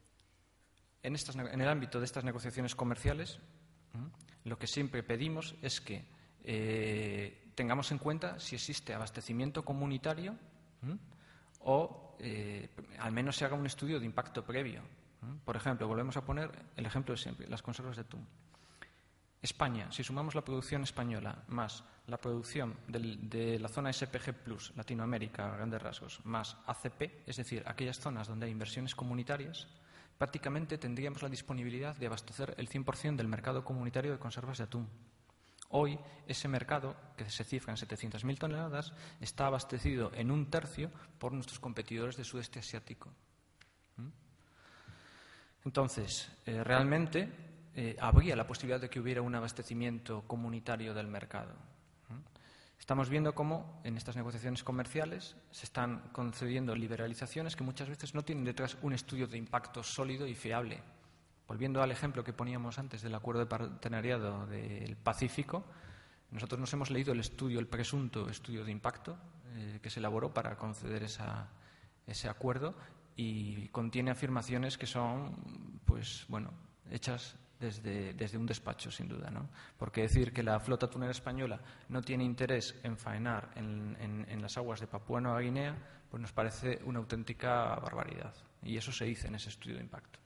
el ámbito de estas negociaciones comerciales, lo que siempre pedimos es que tengamos en cuenta si existe abastecimiento comunitario o al menos se haga un estudio de impacto previo. Por ejemplo, volvemos a poner el ejemplo de siempre, las conservas de atún. España, si sumamos la producción española más la producción de la zona SPG+, Latinoamérica, a grandes rasgos, más ACP, es decir, aquellas zonas donde hay inversiones comunitarias, prácticamente tendríamos la disponibilidad de abastecer el 100% del mercado comunitario de conservas de atún. Hoy, ese mercado, que se cifra en 700.000 toneladas, está abastecido en 1/3 por nuestros competidores del sudeste asiático. Entonces, realmente habría la posibilidad de que hubiera un abastecimiento comunitario del mercado. Estamos viendo cómo en estas negociaciones comerciales se están concediendo liberalizaciones que muchas veces no tienen detrás un estudio de impacto sólido y fiable. Volviendo al ejemplo que poníamos antes del acuerdo de partenariado del Pacífico, nosotros nos hemos leído el presunto estudio de impacto que se elaboró para conceder ese acuerdo y contiene afirmaciones que son, pues bueno, hechas desde un despacho, sin duda, ¿no? Porque decir que la flota atunera española no tiene interés en faenar en las aguas de Papúa Nueva Guinea, pues nos parece una auténtica barbaridad. Y eso se dice en ese estudio de impacto.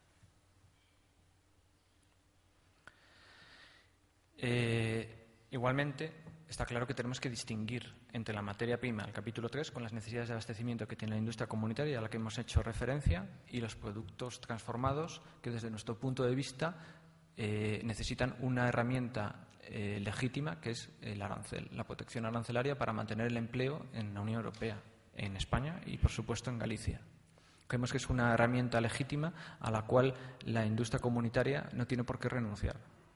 Igualmente, está claro que tenemos que distinguir entre la materia prima, el capítulo 3, con las necesidades de abastecimiento que tiene la industria comunitaria a la que hemos hecho referencia, y los productos transformados que, desde nuestro punto de vista, necesitan una herramienta legítima, que es el arancel, la protección arancelaria para mantener el empleo en la Unión Europea, en España y, por supuesto, en Galicia. Creemos que es una herramienta legítima a la cual la industria comunitaria no tiene por qué renunciar.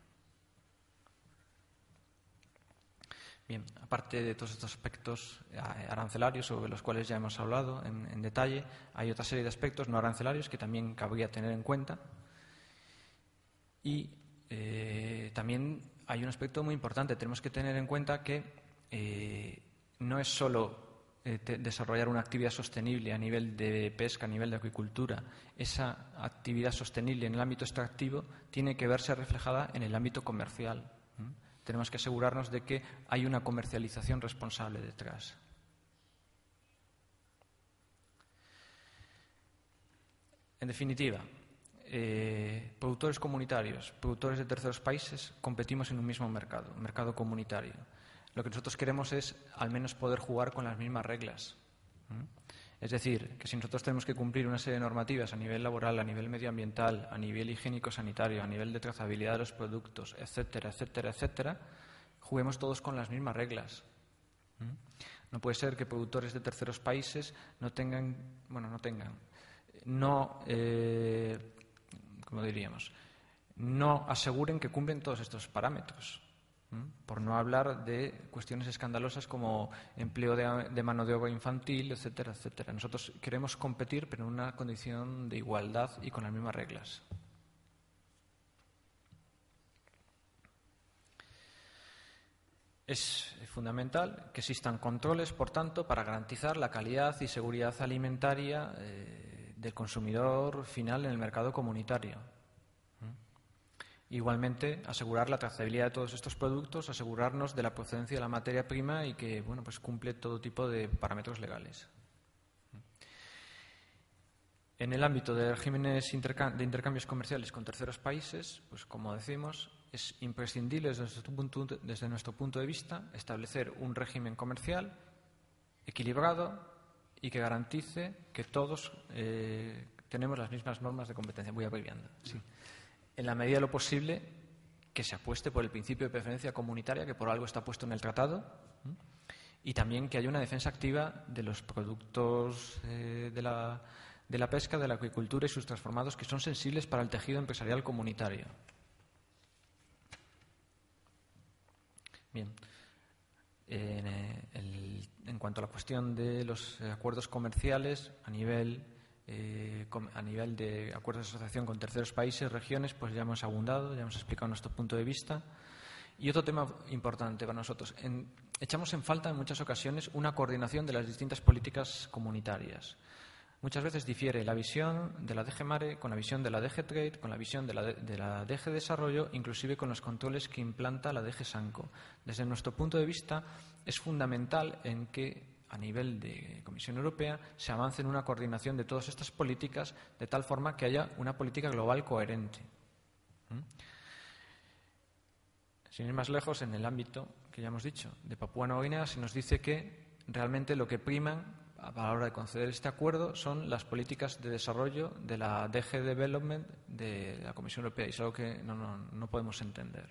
Bien, aparte de todos estos aspectos arancelarios sobre los cuales ya hemos hablado en detalle, hay otra serie de aspectos no arancelarios que también cabría tener en cuenta. Y también hay un aspecto muy importante. Tenemos que tener en cuenta que no es solo desarrollar una actividad sostenible a nivel de pesca, a nivel de acuicultura. Esa actividad sostenible en el ámbito extractivo tiene que verse reflejada en el ámbito comercial. Tenemos que asegurarnos de que hay una comercialización responsable detrás. En definitiva, productores comunitarios, productores de terceros países, competimos en un mismo mercado, un mercado comunitario. Lo que nosotros queremos es al menos poder jugar con las mismas reglas. Es decir, que si nosotros tenemos que cumplir una serie de normativas a nivel laboral, a nivel medioambiental, a nivel higiénico-sanitario, a nivel de trazabilidad de los productos, etcétera, etcétera, etcétera, juguemos todos con las mismas reglas. No puede ser que productores de terceros países no aseguren que cumplen todos estos parámetros. Por no hablar de cuestiones escandalosas como empleo de mano de obra infantil, etcétera, etcétera. Nosotros queremos competir, pero en una condición de igualdad y con las mismas reglas. Es fundamental que existan controles, por tanto, para garantizar la calidad y seguridad alimentaria del consumidor final en el mercado comunitario. Igualmente, asegurar la trazabilidad de todos estos productos, asegurarnos de la procedencia de la materia prima y que pues cumple todo tipo de parámetros legales. En el ámbito de regímenes de intercambios comerciales con terceros países, pues como decimos, es imprescindible desde nuestro punto de vista establecer un régimen comercial equilibrado y que garantice que todos tenemos las mismas normas de competencia. Voy abreviando. Sí. En la medida de lo posible, que se apueste por el principio de preferencia comunitaria, que por algo está puesto en el tratado, y también que haya una defensa activa de los productos de la pesca, de la acuicultura y sus transformados, que son sensibles para el tejido empresarial comunitario. Bien. En cuanto a la cuestión de los acuerdos comerciales a nivel de acuerdos de asociación con terceros países, regiones, pues ya hemos abundado, ya hemos explicado nuestro punto de vista. Y otro tema importante para nosotros, echamos en falta en muchas ocasiones una coordinación de las distintas políticas comunitarias. Muchas veces difiere la visión de la DG Mare con la visión de la DG Trade, con la visión de la DG Desarrollo, inclusive con los controles que implanta la DG Sanco. Desde nuestro punto de vista, es fundamental en que a nivel de Comisión Europea se avance en una coordinación de todas estas políticas de tal forma que haya una política global coherente. Sin ir más lejos, en el ámbito que ya hemos dicho de Papúa Nueva Guinea, se nos dice que realmente lo que priman a la hora de conceder este acuerdo son las políticas de desarrollo de la DG Development de la Comisión Europea, y es algo que no podemos entender.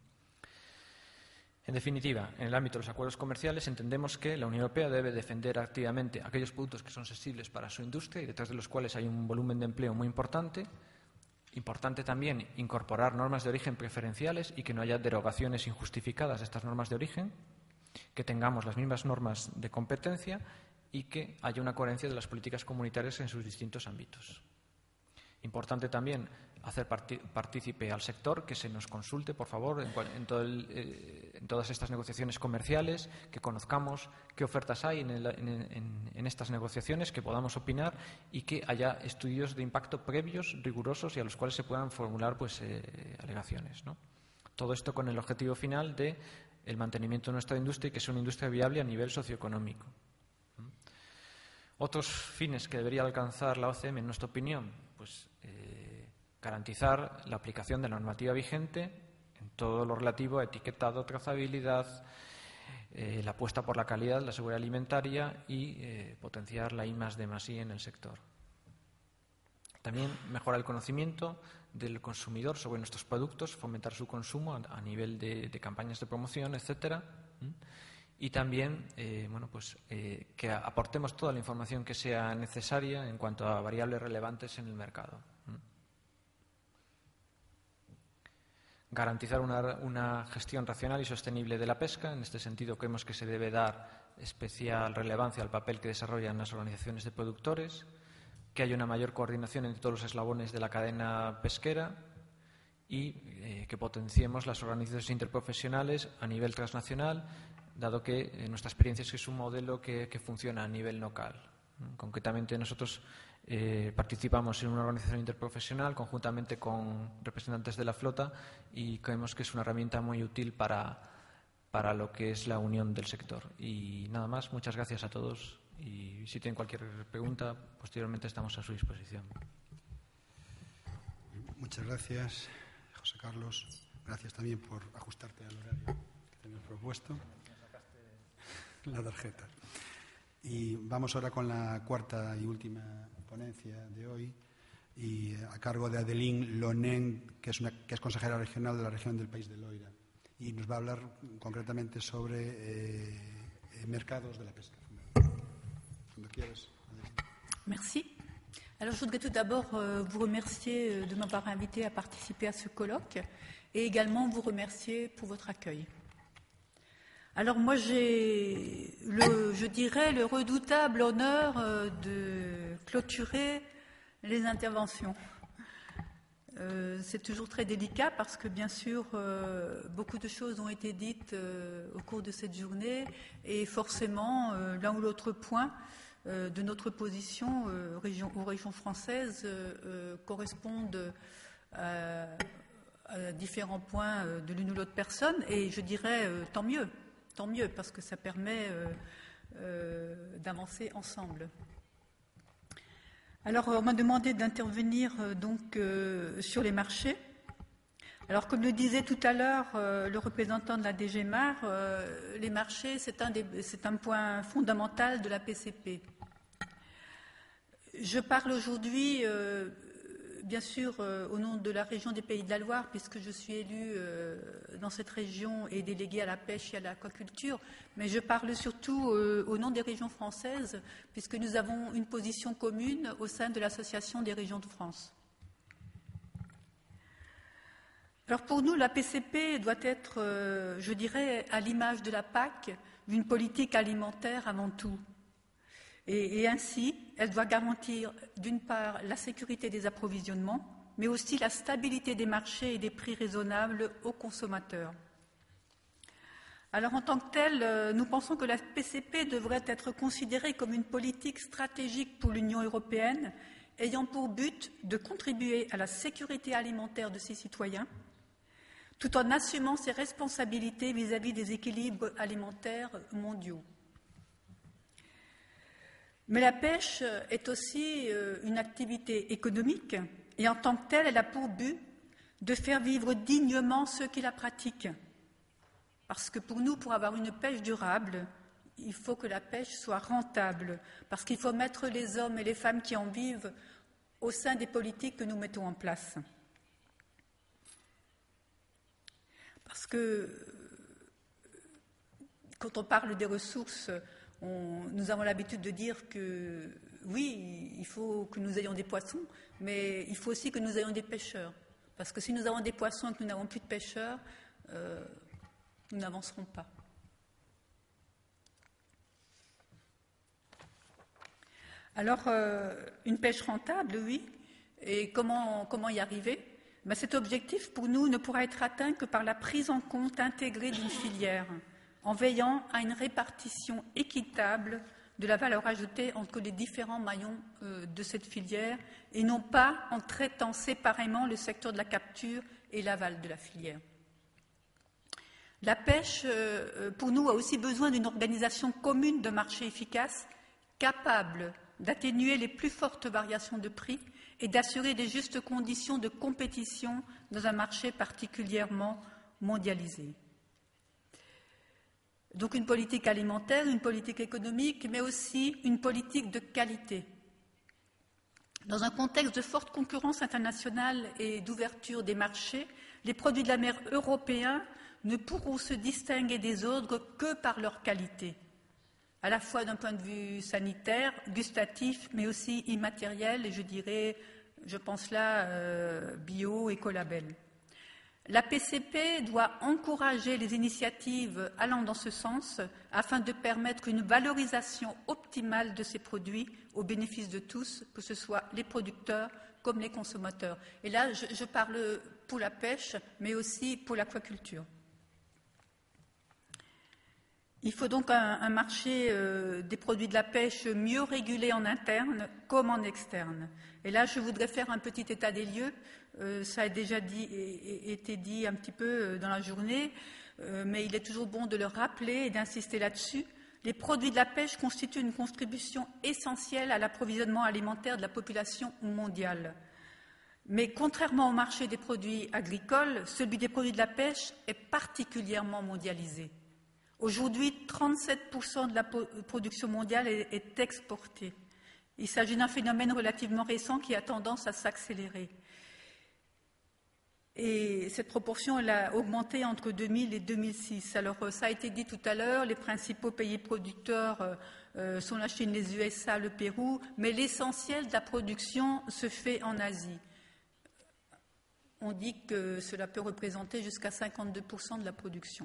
En definitiva, en el ámbito de los acuerdos comerciales entendemos que la Unión Europea debe defender activamente aquellos productos que son sensibles para su industria y detrás de los cuales hay un volumen de empleo muy importante. Importante también incorporar normas de origen preferenciales y que no haya derogaciones injustificadas de estas normas de origen, que tengamos las mismas normas de competencia y que haya una coherencia de las políticas comunitarias en sus distintos ámbitos. Importante también hacer partícipe al sector, que se nos consulte, por favor, en todas estas negociaciones comerciales, que conozcamos qué ofertas hay en estas negociaciones, que podamos opinar y que haya estudios de impacto previos, rigurosos y a los cuales se puedan formular alegaciones, ¿no? Todo esto con el objetivo final de el mantenimiento de nuestra industria y que sea una industria viable a nivel socioeconómico. Otros fines que debería alcanzar la OCM, en nuestra opinión, pues garantizar la aplicación de la normativa vigente en todo lo relativo a etiquetado, trazabilidad, la apuesta por la calidad, la seguridad alimentaria y potenciar la I+D+I en el sector. También mejorar el conocimiento del consumidor sobre nuestros productos, fomentar su consumo a nivel de campañas de promoción, etcétera. Y también que aportemos toda la información que sea necesaria en cuanto a variables relevantes en el mercado. Garantizar una gestión racional y sostenible de la pesca. En este sentido, creemos que se debe dar especial relevancia al papel que desarrollan las organizaciones de productores, que haya una mayor coordinación entre todos los eslabones de la cadena pesquera y que potenciemos las organizaciones interprofesionales a nivel transnacional, dado que nuestra experiencia es que es un modelo que funciona a nivel local. Concretamente, nosotros participamos en una organización interprofesional conjuntamente con representantes de la flota y creemos que es una herramienta muy útil para lo que es la unión del sector. Y nada más, muchas gracias a todos y si tienen cualquier pregunta, posteriormente estamos a su disposición. Muchas gracias, José Carlos. Gracias también por ajustarte al horario que tenemos propuesto. La tarjeta. Y vamos ahora con la cuarta y última ponencia de hoy, y a cargo de Adeline Lonen, que es consejera regional de la región del País de Loira, y nos va a hablar concretamente sobre mercados de la pesca. Cuando quieras. Merci. Alors, je voudrais tout d'abord vous remercier de m'avoir invité à participer à ce colloque et également vous remercier pour votre accueil. Alors moi, je dirais, le redoutable honneur de clôturer les interventions. c'est toujours très délicat parce que, bien sûr, beaucoup de choses ont été dites au cours de cette journée et forcément, l'un ou l'autre point de notre position aux régions françaises correspondent à différents points de l'une ou l'autre personne et je dirais tant mieux parce que ça permet d'avancer ensemble. Alors, on m'a demandé d'intervenir sur les marchés. Alors, comme le disait tout à l'heure le représentant de la DGMAR, les marchés, c'est un point fondamental de la PCP. Je parle aujourd'hui, bien sûr, au nom de la région des Pays de la Loire, puisque je suis élue dans cette région et déléguée à la pêche et à l'aquaculture, mais je parle surtout au nom des régions françaises, puisque nous avons une position commune au sein de l'Association des régions de France. Alors pour nous, la PCP doit être, je dirais, à l'image de la PAC, d'une politique alimentaire avant tout. Et ainsi, elle doit garantir, d'une part, la sécurité des approvisionnements, mais aussi la stabilité des marchés et des prix raisonnables aux consommateurs. Alors, en tant que telle, nous pensons que la PCP devrait être considérée comme une politique stratégique pour l'Union européenne, ayant pour but de contribuer à la sécurité alimentaire de ses citoyens, tout en assumant ses responsabilités vis-à-vis des équilibres alimentaires mondiaux. Mais la pêche est aussi une activité économique et en tant que telle, elle a pour but de faire vivre dignement ceux qui la pratiquent. Parce que pour nous, pour avoir une pêche durable, il faut que la pêche soit rentable, parce qu'il faut mettre les hommes et les femmes qui en vivent au sein des politiques que nous mettons en place. Parce que quand on parle des ressources, nous avons l'habitude de dire que oui, il faut que nous ayons des poissons, mais il faut aussi que nous ayons des pêcheurs. Parce que si nous avons des poissons et que nous n'avons plus de pêcheurs, nous n'avancerons pas. Alors, une pêche rentable, oui. Et comment y arriver ? Ben, cet objectif, pour nous, ne pourra être atteint que par la prise en compte intégrée d'une filière, en veillant à une répartition équitable de la valeur ajoutée entre les différents maillons de cette filière et non pas en traitant séparément le secteur de la capture et l'aval de la filière. La pêche, pour nous, a aussi besoin d'une organisation commune de marché efficace, capable d'atténuer les plus fortes variations de prix et d'assurer des justes conditions de compétition dans un marché particulièrement mondialisé. Donc une politique alimentaire, une politique économique, mais aussi une politique de qualité. Dans un contexte de forte concurrence internationale et d'ouverture des marchés, les produits de la mer européens ne pourront se distinguer des autres que par leur qualité, à la fois d'un point de vue sanitaire, gustatif, mais aussi immatériel, et je pense là, bio, écolabel. La PCP doit encourager les initiatives allant dans ce sens afin de permettre une valorisation optimale de ces produits au bénéfice de tous, que ce soit les producteurs comme les consommateurs. Et là, je parle pour la pêche, mais aussi pour l'aquaculture. Il faut donc un marché des produits de la pêche mieux régulé en interne comme en externe. Et là, je voudrais faire un petit état des lieux. Ça a déjà été dit un petit peu dans la journée, mais il est toujours bon de le rappeler et d'insister là-dessus. Les produits de la pêche constituent une contribution essentielle à l'approvisionnement alimentaire de la population mondiale. Mais contrairement au marché des produits agricoles, celui des produits de la pêche est particulièrement mondialisé. Aujourd'hui, 37% de la production mondiale est exportée. Il s'agit d'un phénomène relativement récent qui a tendance à s'accélérer. Et cette proportion, elle a augmenté entre 2000 et 2006. Alors, ça a été dit tout à l'heure, les principaux pays producteurs sont la Chine, les USA, le Pérou, mais l'essentiel de la production se fait en Asie. On dit que cela peut représenter jusqu'à 52% de la production.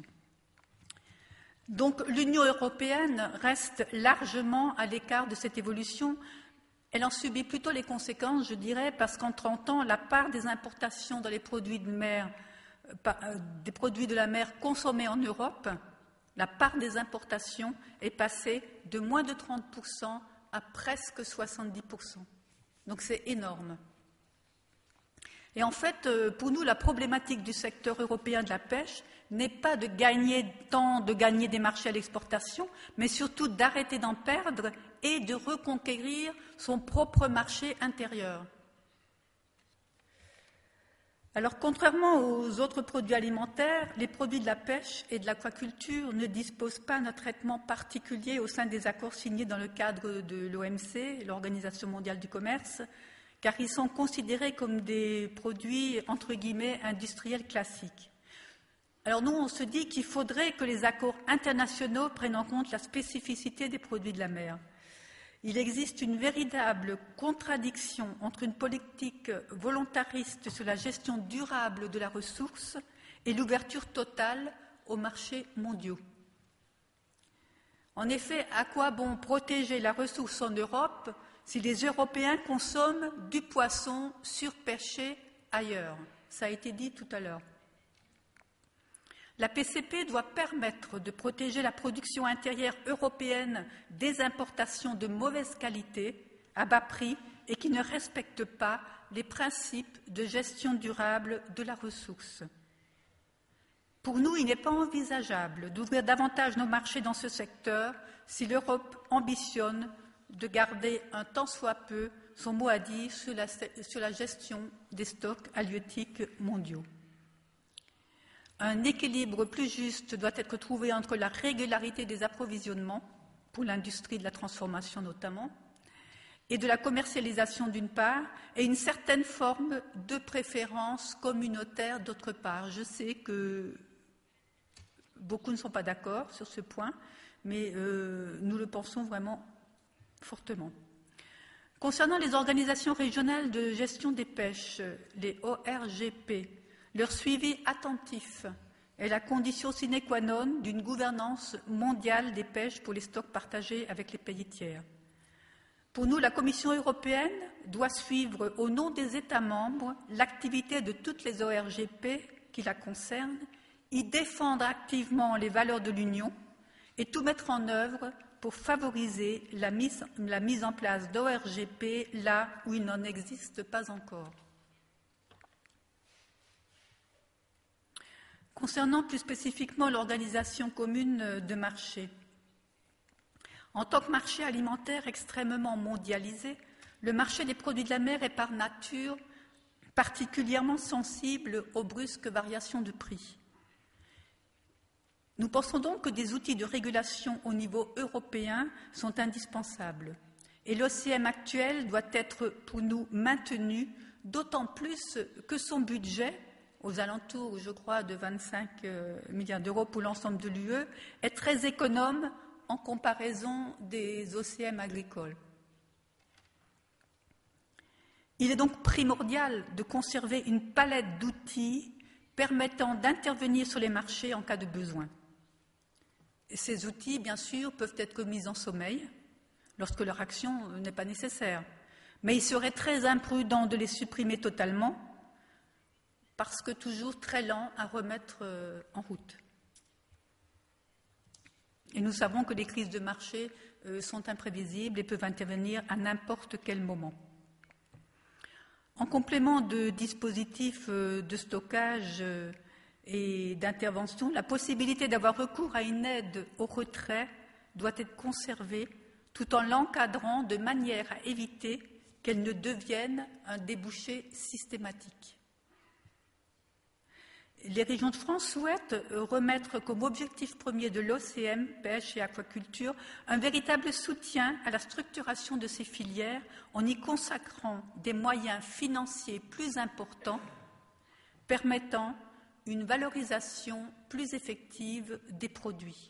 Donc l'Union européenne reste largement à l'écart de cette évolution Elle en subit plutôt les conséquences, je dirais, parce qu'en 30 ans, la part des importations dans les produits de mer, des produits de la mer consommés en Europe, la part des importations est passée de moins de 30% à presque 70%. Donc c'est énorme. Et en fait, pour nous, la problématique du secteur européen de la pêche n'est pas de gagner des marchés à l'exportation, mais surtout d'arrêter d'en perdre et de reconquérir son propre marché intérieur. Alors, contrairement aux autres produits alimentaires, les produits de la pêche et de l'aquaculture ne disposent pas d'un traitement particulier au sein des accords signés dans le cadre de l'OMC, l'Organisation mondiale du commerce, car ils sont considérés comme des produits, entre guillemets, industriels classiques. Alors nous, on se dit qu'il faudrait que les accords internationaux prennent en compte la spécificité des produits de la mer. Il existe une véritable contradiction entre une politique volontariste sur la gestion durable de la ressource et l'ouverture totale aux marchés mondiaux. En effet, à quoi bon protéger la ressource en Europe si les Européens consomment du poisson surpêché ailleurs? Ça a été dit tout à l'heure. La PCP doit permettre de protéger la production intérieure européenne des importations de mauvaise qualité, à bas prix et qui ne respectent pas les principes de gestion durable de la ressource. Pour nous, il n'est pas envisageable d'ouvrir davantage nos marchés dans ce secteur si l'Europe ambitionne de garder un tant soit peu son mot à dire sur la gestion des stocks halieutiques mondiaux. Un équilibre plus juste doit être trouvé entre la régularité des approvisionnements, pour l'industrie de la transformation notamment, et de la commercialisation d'une part, et une certaine forme de préférence communautaire d'autre part. Je sais que beaucoup ne sont pas d'accord sur ce point, mais nous le pensons vraiment fortement. Concernant les organisations régionales de gestion des pêches, les ORGP, leur suivi attentif est la condition sine qua non d'une gouvernance mondiale des pêches pour les stocks partagés avec les pays tiers. Pour nous, la Commission européenne doit suivre, au nom des États membres, l'activité de toutes les ORGP qui la concernent, y défendre activement les valeurs de l'Union et tout mettre en œuvre pour favoriser la mise en place d'ORGP là où il n'en existe pas encore. Concernant plus spécifiquement l'organisation commune de marché, en tant que marché alimentaire extrêmement mondialisé, le marché des produits de la mer est par nature particulièrement sensible aux brusques variations de prix. Nous pensons donc que des outils de régulation au niveau européen sont indispensables et l'OCM actuel doit être pour nous maintenu, d'autant plus que son budget, aux alentours, je crois, de 25 milliards d'euros pour l'ensemble de l'UE, est très économe en comparaison des OCM agricoles. Il est donc primordial de conserver une palette d'outils permettant d'intervenir sur les marchés en cas de besoin. Et ces outils, bien sûr, peuvent être mis en sommeil lorsque leur action n'est pas nécessaire. Mais il serait très imprudent de les supprimer totalement parce que toujours très lent à remettre en route. Et nous savons que les crises de marché sont imprévisibles et peuvent intervenir à n'importe quel moment. En complément de dispositifs de stockage et d'intervention, la possibilité d'avoir recours à une aide au retrait doit être conservée tout en l'encadrant de manière à éviter qu'elle ne devienne un débouché systématique. Les régions de France souhaitent remettre comme objectif premier de l'OCM, pêche et aquaculture, un véritable soutien à la structuration de ces filières en y consacrant des moyens financiers plus importants, permettant une valorisation plus effective des produits.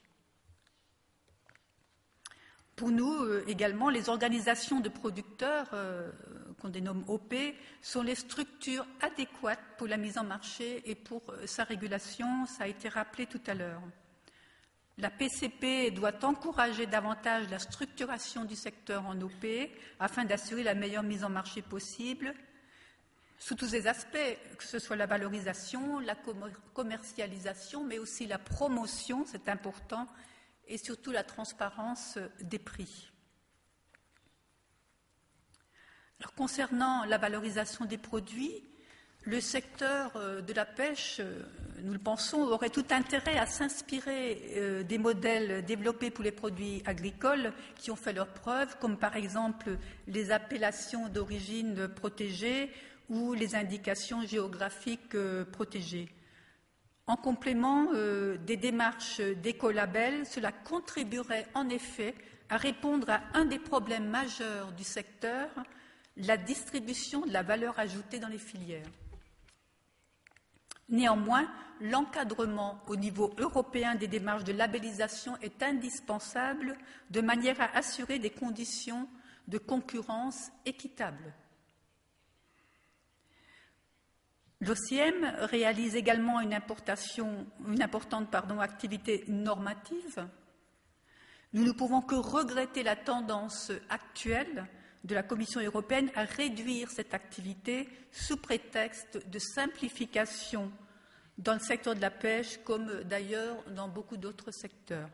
Pour nous également, les organisations de producteurs, qu'on dénomme OP, sont les structures adéquates pour la mise en marché et pour sa régulation, ça a été rappelé tout à l'heure. La PCP doit encourager davantage la structuration du secteur en OP afin d'assurer la meilleure mise en marché possible sous tous ses aspects, que ce soit la valorisation, la commercialisation, mais aussi la promotion, c'est important, et surtout la transparence des prix. Alors, concernant la valorisation des produits, le secteur de la pêche, nous le pensons, aurait tout intérêt à s'inspirer des modèles développés pour les produits agricoles qui ont fait leurs preuves, comme par exemple les appellations d'origine protégées ou les indications géographiques protégées. En complément des démarches d'écolabel, cela contribuerait en effet à répondre à un des problèmes majeurs du secteur, la distribution de la valeur ajoutée dans les filières. Néanmoins, l'encadrement au niveau européen des démarches de labellisation est indispensable de manière à assurer des conditions de concurrence équitables. L'OCM réalise également une importante activité normative. Nous ne pouvons que regretter la tendance actuelle de la Commission européenne à réduire cette activité sous prétexte de simplification dans le secteur de la pêche, comme d'ailleurs dans beaucoup d'autres secteurs.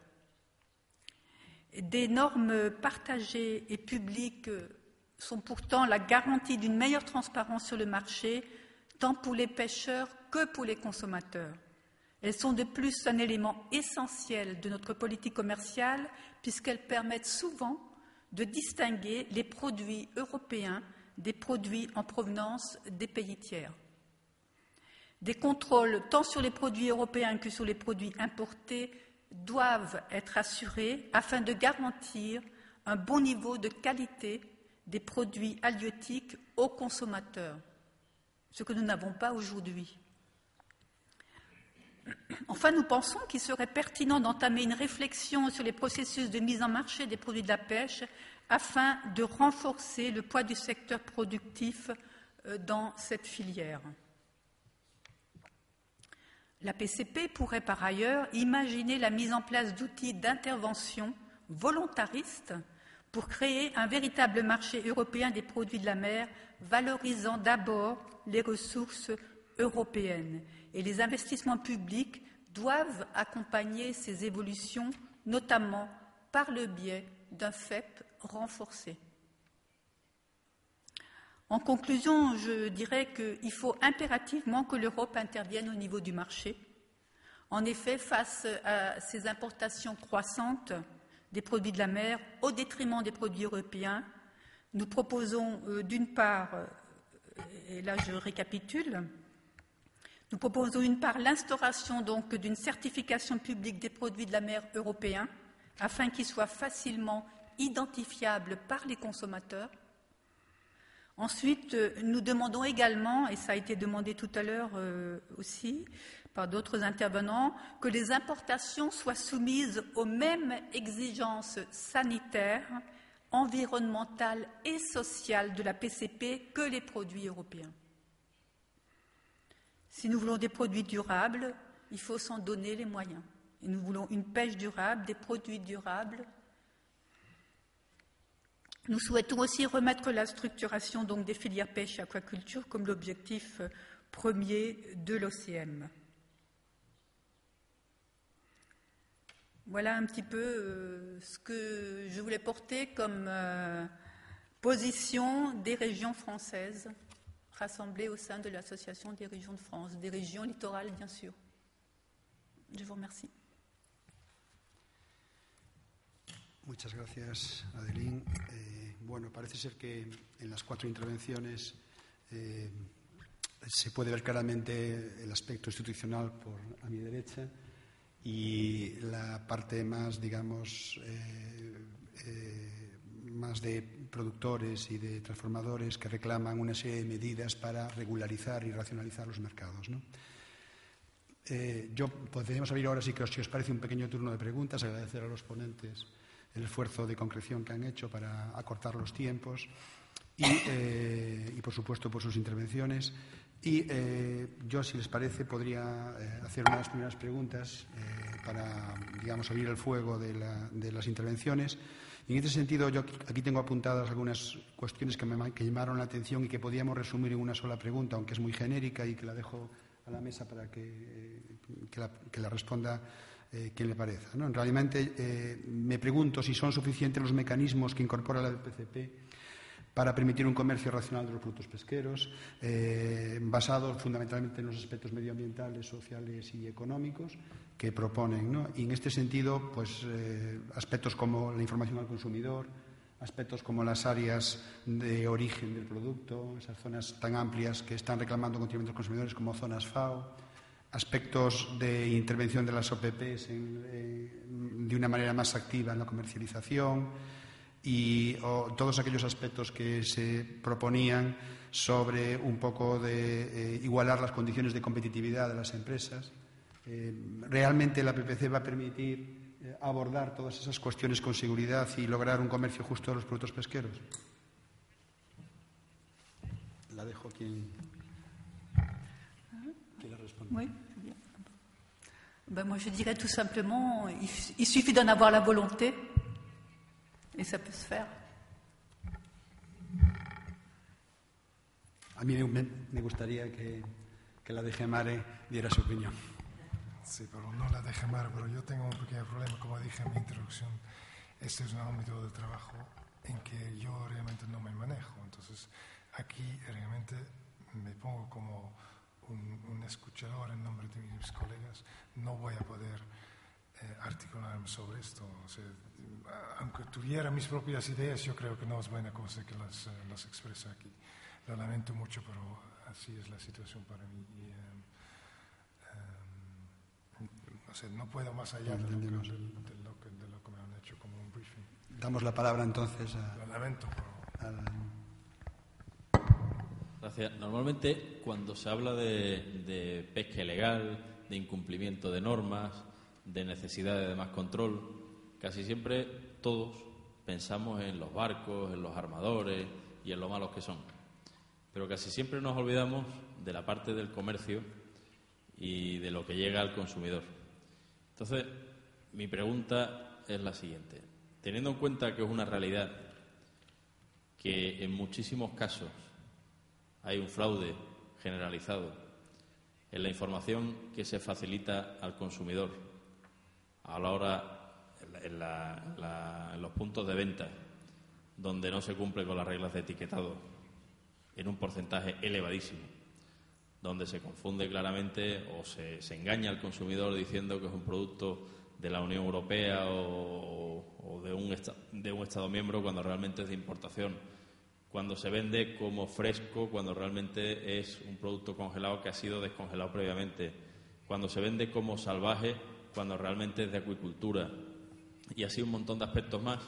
Des normes partagées et publiques sont pourtant la garantie d'une meilleure transparence sur le marché, tant pour les pêcheurs que pour les consommateurs. Elles sont de plus un élément essentiel de notre politique commerciale, puisqu'elles permettent souvent de distinguer les produits européens des produits en provenance des pays tiers. Des contrôles tant sur les produits européens que sur les produits importés doivent être assurés afin de garantir un bon niveau de qualité des produits halieutiques aux consommateurs, ce que nous n'avons pas aujourd'hui. Enfin, nous pensons qu'il serait pertinent d'entamer une réflexion sur les processus de mise en marché des produits de la pêche afin de renforcer le poids du secteur productif dans cette filière. La PCP pourrait par ailleurs imaginer la mise en place d'outils d'intervention volontaristes pour créer un véritable marché européen des produits de la mer, valorisant d'abord les ressources européennes. Et les investissements publics doivent accompagner ces évolutions, notamment par le biais d'un FEP renforcé. En conclusion, je dirais qu'il faut impérativement que l'Europe intervienne au niveau du marché. En effet, face à ces importations croissantes des produits de la mer au détriment des produits européens, nous proposons d'une part, et là je récapitule, nous proposons d'une part l'instauration donc d'une certification publique des produits de la mer européens afin qu'ils soient facilement identifiables par les consommateurs. Ensuite, nous demandons également, et ça a été demandé tout à l'heure aussi par d'autres intervenants, que les importations soient soumises aux mêmes exigences sanitaires, environnementales et sociales de la PCP que les produits européens. Si nous voulons des produits durables, il faut s'en donner les moyens. Et nous voulons une pêche durable, des produits durables. Nous souhaitons aussi remettre la structuration donc, des filières pêche et aquaculture comme l'objectif premier de l'OCM. Voilà un petit peu ce que je voulais porter comme position des régions françaises rassemblées au sein de l'Association des régions de France, des régions littorales bien sûr. Je vous remercie. Muchas gracias, Adeline. Bueno, parece ser que en las 4 intervenciones se puede ver claramente el aspecto institucional a mi derecha y la parte más, digamos, más de productores y de transformadores que reclaman una serie de medidas para regularizar y racionalizar los mercados, ¿no? Podríamos abrir ahora, si os parece, un pequeño turno de preguntas, agradecer a los ponentes el esfuerzo de concreción que han hecho para acortar los tiempos y por supuesto, por sus intervenciones. Y yo, si les parece, podría hacer unas primeras preguntas para, digamos, abrir el fuego de las intervenciones. Y en este sentido, yo aquí tengo apuntadas algunas cuestiones que llamaron la atención y que podíamos resumir en una sola pregunta, aunque es muy genérica y que la dejo a la mesa para que la responda quien le parezca, ¿no? Realmente me pregunto si son suficientes los mecanismos que incorpora la PCP para permitir un comercio racional de los productos pesqueros, basados fundamentalmente en los aspectos medioambientales, sociales y económicos que proponen, ¿no? Y en este sentido, pues aspectos como la información al consumidor, aspectos como las áreas de origen del producto, esas zonas tan amplias que están reclamando continuamente los consumidores como zonas FAO, aspectos de intervención de las OPPs de una manera más activa en la comercialización, y todos aquellos aspectos que se proponían sobre un poco de igualar las condiciones de competitividad de las empresas. ¿Realmente la PPC va a permitir abordar todas esas cuestiones con seguridad y lograr un comercio justo de los productos pesqueros? La dejo a quien quiera responder. Oui, bien. Ben, moi, je dirais tout simplement, il suffit d'en avoir la volonté. Et ça peut se faire. A mí me gustaría que la DG Mare diera su opinión. Sí, pero no la DG Mare, pero yo tengo un pequeño problema, como dije en mi introducción. Este es un ámbito de trabajo en que yo realmente no me manejo. Entonces, aquí realmente me pongo como un escuchador en nombre de mis colegas. No voy a poder articularme sobre esto. O sea, aunque tuviera mis propias ideas, yo creo que no es buena cosa que las exprese aquí. Lo lamento mucho, pero así es la situación para mí. O sea, no puedo más allá de lo que me han hecho como un briefing. Damos la palabra entonces a... Lo lamento, pero... Gracias. Normalmente, cuando se habla de pesca ilegal, de incumplimiento de normas, de necesidad de más control, casi siempre todos pensamos en los barcos, en los armadores y en lo malos que son. Pero casi siempre nos olvidamos de la parte del comercio y de lo que llega al consumidor. Entonces, mi pregunta es la siguiente. Teniendo en cuenta que es una realidad que en muchísimos casos hay un fraude generalizado en la información que se facilita al consumidor a la hora en los puntos de venta donde no se cumple con las reglas de etiquetado en un porcentaje elevadísimo, donde se confunde claramente o se engaña al consumidor diciendo que es un producto de la Unión Europea o de un Estado miembro cuando realmente es de importación, cuando se vende como fresco cuando realmente es un producto congelado que ha sido descongelado previamente, cuando se vende como salvaje cuando realmente es de acuicultura, y así un montón de aspectos más.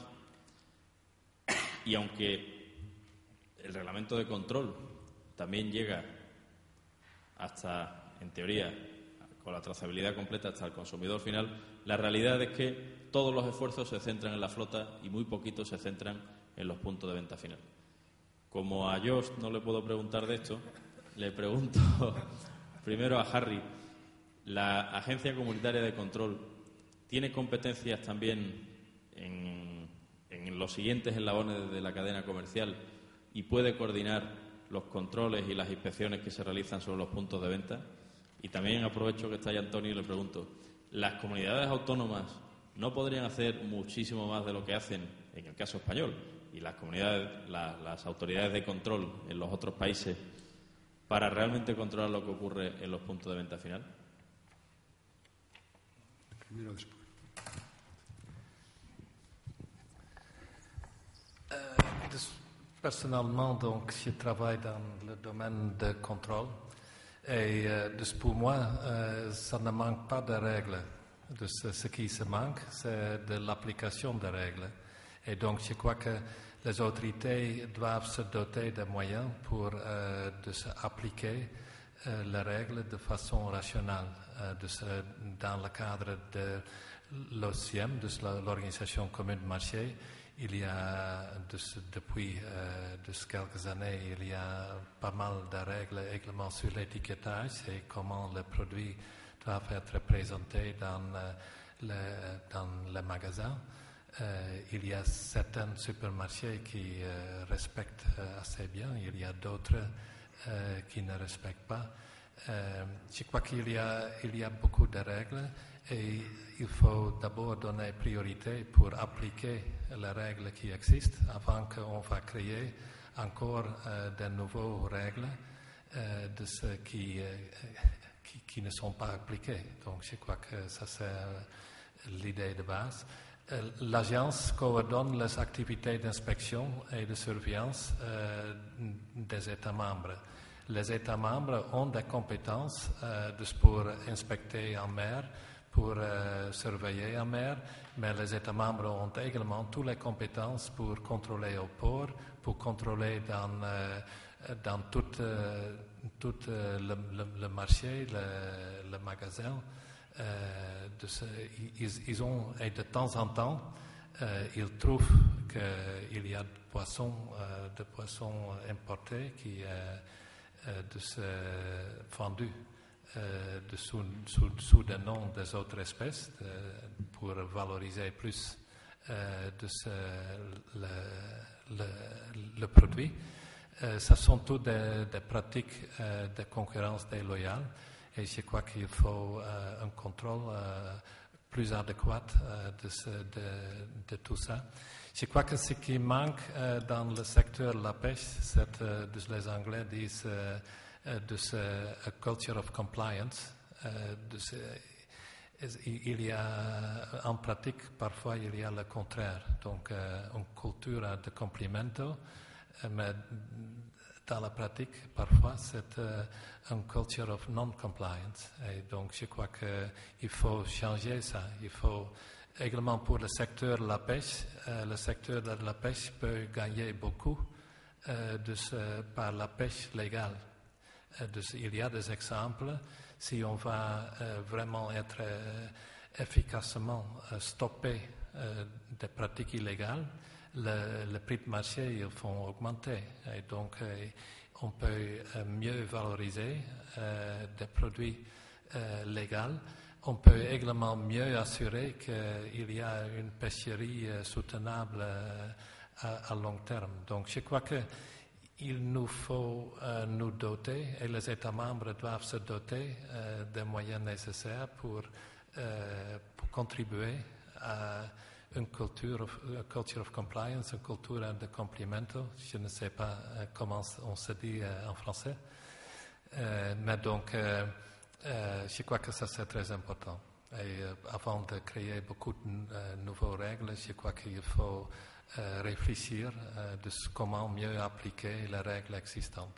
Y aunque el reglamento de control también llega hasta, en teoría, con la trazabilidad completa hasta el consumidor final, la realidad es que todos los esfuerzos se centran en la flota y muy poquitos se centran en los puntos de venta final. Como a Josh no le puedo preguntar de esto, le pregunto primero a Harry. ¿La Agencia Comunitaria de Control tiene competencias también en los siguientes eslabones de la cadena comercial y puede coordinar los controles y las inspecciones que se realizan sobre los puntos de venta? Y también aprovecho que está ahí Antonio y le pregunto, ¿las comunidades autónomas no podrían hacer muchísimo más de lo que hacen en el caso español y las comunidades, las autoridades de control en los otros países para realmente controlar lo que ocurre en los puntos de venta final? Primero, después. Personnellement, donc, je travaille dans le domaine de contrôle et pour moi, ça ne manque pas de règles. Ce qui se manque, c'est de l'application des règles. Et donc, je crois que les autorités doivent se doter de moyens pour de s'appliquer les règles de façon rationnelle dans le cadre de l'OCM, de l'Organisation commune de marché, il y a, depuis quelques années, il y a pas mal de règles également sur l'étiquetage et comment le produit doit être présenté dans le magasin. Il y a certains supermarchés qui respectent assez bien, il y a d'autres qui ne respectent pas. Je crois qu'il y a beaucoup de règles et il faut d'abord donner priorité pour appliquer les règles qui existent avant qu'on va créer encore de nouvelles règles de ce qui ne sont pas appliquées. Donc je crois que ça c'est l'idée de base. L'agence coordonne les activités d'inspection et de surveillance des États membres. Les États membres ont des compétences pour inspecter en mer, pour surveiller en mer, mais les États membres ont également toutes les compétences pour contrôler au port, pour contrôler dans tout le marché, le magasin. Ils ont, et de temps en temps, ils trouvent qu'il y a de poissons importés qui vendus sous le nom des autres espèces pour valoriser plus le produit. Ce sont toutes des pratiques de concurrence déloyale et je crois qu'il faut un contrôle plus adéquat de tout ça. Je crois que ce qui manque dans le secteur de la pêche, les Anglais disent a culture of compliance. Il y a, en pratique, parfois, il y a le contraire. Donc, une culture de complimento, mais dans la pratique, parfois, c'est une culture of non-compliance. Et donc, je crois qu'il faut changer ça. Il faut également pour le secteur de la pêche, le secteur de la pêche peut gagner beaucoup par la pêche légale. Il y a des exemples. Si on va vraiment être efficacement stopper des pratiques illégales, le prix de marché ils vont augmenter. Et donc, on peut mieux valoriser des produits légaux. On peut également mieux assurer qu'il y a une pêcherie soutenable à long terme. Donc, je crois qu'il nous faut nous doter, et les États membres doivent se doter des moyens nécessaires pour contribuer à une culture of compliance, une culture de complimento. Je ne sais pas comment on se dit en français, mais donc je crois que ça c'est très important. Et avant de créer beaucoup de nouvelles règles, je crois qu'il faut réfléchir de comment mieux appliquer les règles existantes.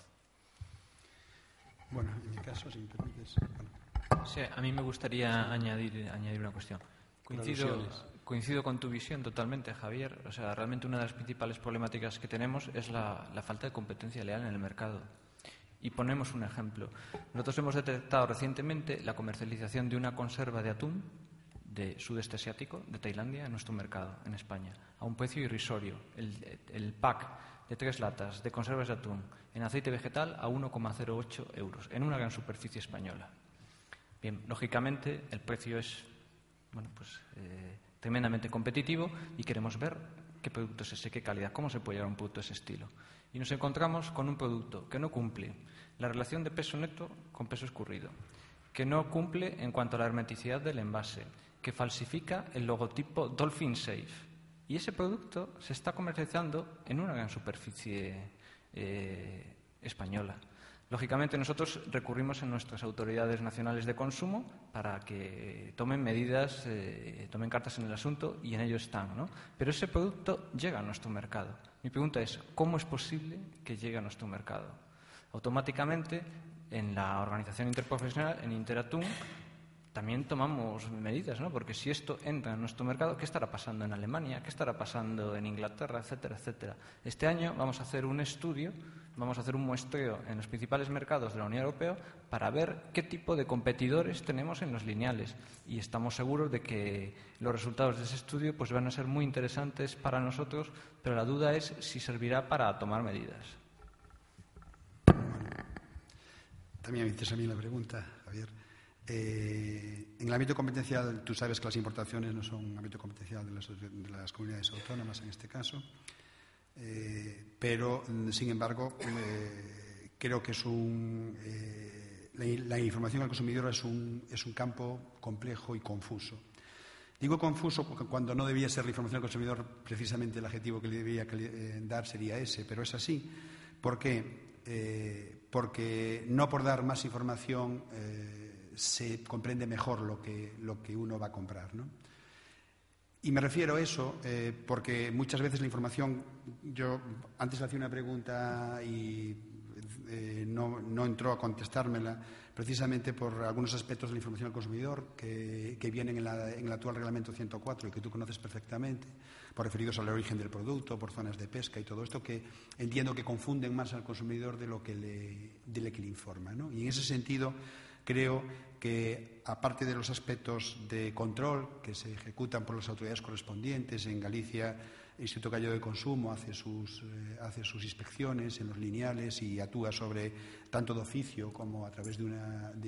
Bueno, en mi caso, si me permites. Sí, a mí me gustaría añadir una cuestión. Coincido con tu visión totalmente, Javier. O sea, realmente una de las principales problemáticas que tenemos es la falta de competencia leal en el mercado. Y ponemos un ejemplo. Nosotros hemos detectado recientemente la comercialización de una conserva de atún de sudeste asiático, de Tailandia, en nuestro mercado, en España, a un precio irrisorio. El pack de 3 latas de conservas de atún en aceite vegetal a 1,08 euros, en una gran superficie española. Bien, lógicamente el precio es tremendamente competitivo y queremos ver qué producto es ese, qué calidad, cómo se puede llevar un producto de ese estilo. Y nos encontramos con un producto que no cumple la relación de peso neto con peso escurrido, que no cumple en cuanto a la hermeticidad del envase, que falsifica el logotipo Dolphin Safe. Y ese producto se está comercializando en una gran superficie española. Lógicamente nosotros recurrimos a nuestras autoridades nacionales de consumo para que tomen medidas, tomen cartas en el asunto y en ello están, ¿no? Pero ese producto llega a nuestro mercado. Mi pregunta es, ¿cómo es posible que llegue a nuestro mercado? Automáticamente, en la organización interprofesional, en Interatún, también tomamos medidas, ¿no? Porque si esto entra en nuestro mercado, ¿qué estará pasando en Alemania? ¿Qué estará pasando en Inglaterra? Etcétera, etcétera. Este año vamos a hacer un estudio Vamos a hacer un muestreo en los principales mercados de la Unión Europea para ver qué tipo de competidores tenemos en los lineales. Y estamos seguros de que los resultados de ese estudio pues, van a ser muy interesantes para nosotros, pero la duda es si servirá para tomar medidas. También me dices a mí la pregunta, Javier. En el ámbito competencial, tú sabes que las importaciones no son un ámbito competencial de las comunidades autónomas en este caso. Pero, sin embargo, creo que la información al consumidor es un campo complejo y confuso. Digo confuso porque cuando no debía ser la información al consumidor, precisamente el adjetivo que le debía dar sería ese, pero es así. ¿Por qué? Porque no por dar más información se comprende mejor lo que uno va a comprar, ¿no? Y me refiero a eso porque muchas veces la información, yo antes le hacía una pregunta y no entró a contestármela precisamente por algunos aspectos de la información al consumidor que vienen en el actual reglamento 104 y que tú conoces perfectamente, por referidos al origen del producto, por zonas de pesca y todo esto, que entiendo que confunden más al consumidor de lo que le informa, ¿no? Y en ese sentido creo que, aparte de los aspectos de control que se ejecutan por las autoridades correspondientes, en Galicia el Instituto Gallego de Consumo hace sus inspecciones en los lineales y actúa sobre tanto de oficio como a través de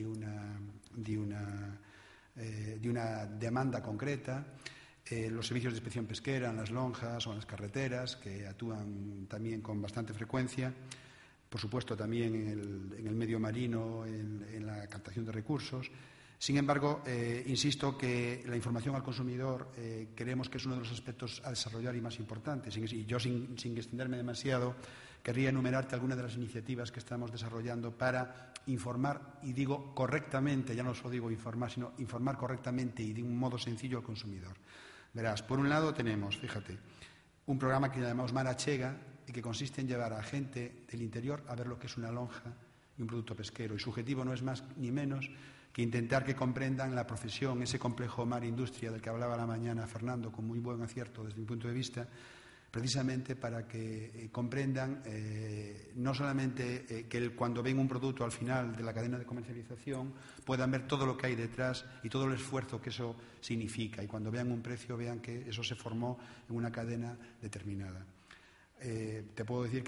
una demanda concreta. Los servicios de inspección pesquera en las lonjas o en las carreteras, que actúan también con bastante frecuencia. Por supuesto, también en el medio marino, en la captación de recursos. Sin embargo, insisto que la información al consumidor creemos que es uno de los aspectos a desarrollar y más importantes. Y yo, sin extenderme demasiado, querría enumerarte algunas de las iniciativas que estamos desarrollando para informar, y digo correctamente, ya no solo digo informar, sino informar correctamente y de un modo sencillo al consumidor. Verás, por un lado tenemos, fíjate, un programa que llamamos Mar Achega, y que consiste en llevar a gente del interior a ver lo que es una lonja y un producto pesquero. Y su objetivo no es más ni menos que intentar que comprendan la profesión, ese complejo mar-industria del que hablaba la mañana Fernando, con muy buen acierto desde mi punto de vista, precisamente para que comprendan no solamente que cuando ven un producto al final de la cadena de comercialización puedan ver todo lo que hay detrás y todo el esfuerzo que eso significa, y cuando vean un precio vean que eso se formó en una cadena determinada. Te puedo decir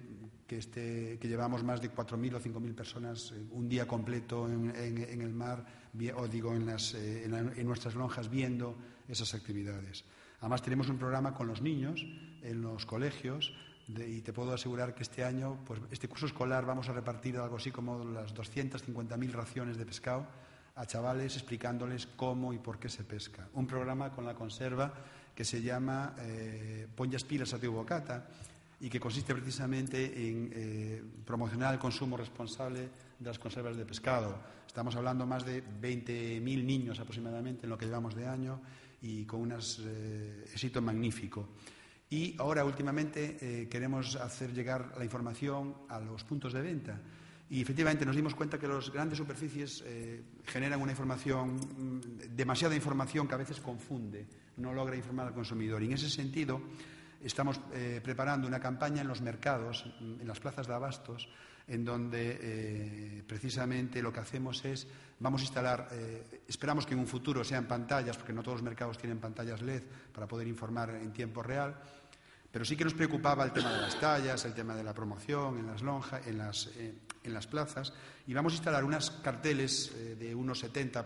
que llevamos más de 4.000 o 5.000 personas un día completo en el mar, o digo en nuestras lonjas, viendo esas actividades. Además tenemos un programa con los niños en los colegios y te puedo asegurar que este año, pues este curso escolar, vamos a repartir algo así como las 250.000 raciones de pescado a chavales explicándoles cómo y por qué se pesca. Un programa con la conserva que se llama Pon as pilas a teu bocata, y que consiste precisamente en promocionar el consumo responsable de las conservas de pescado. Estamos hablando más de 20.000 niños aproximadamente en lo que llevamos de año y con un éxito magnífico. Y ahora, últimamente, queremos hacer llegar la información a los puntos de venta. Y efectivamente nos dimos cuenta que las grandes superficies generan una información, demasiada información que a veces confunde, no logra informar al consumidor. Y en ese sentido estamos preparando una campaña en los mercados, en las plazas de abastos, en donde precisamente lo que hacemos es, vamos a instalar, esperamos que en un futuro sean pantallas, porque no todos los mercados tienen pantallas LED para poder informar en tiempo real, pero sí que nos preocupaba el tema de las tallas, el tema de la promoción en las lonjas, en las plazas, y vamos a instalar unos carteles de unos 70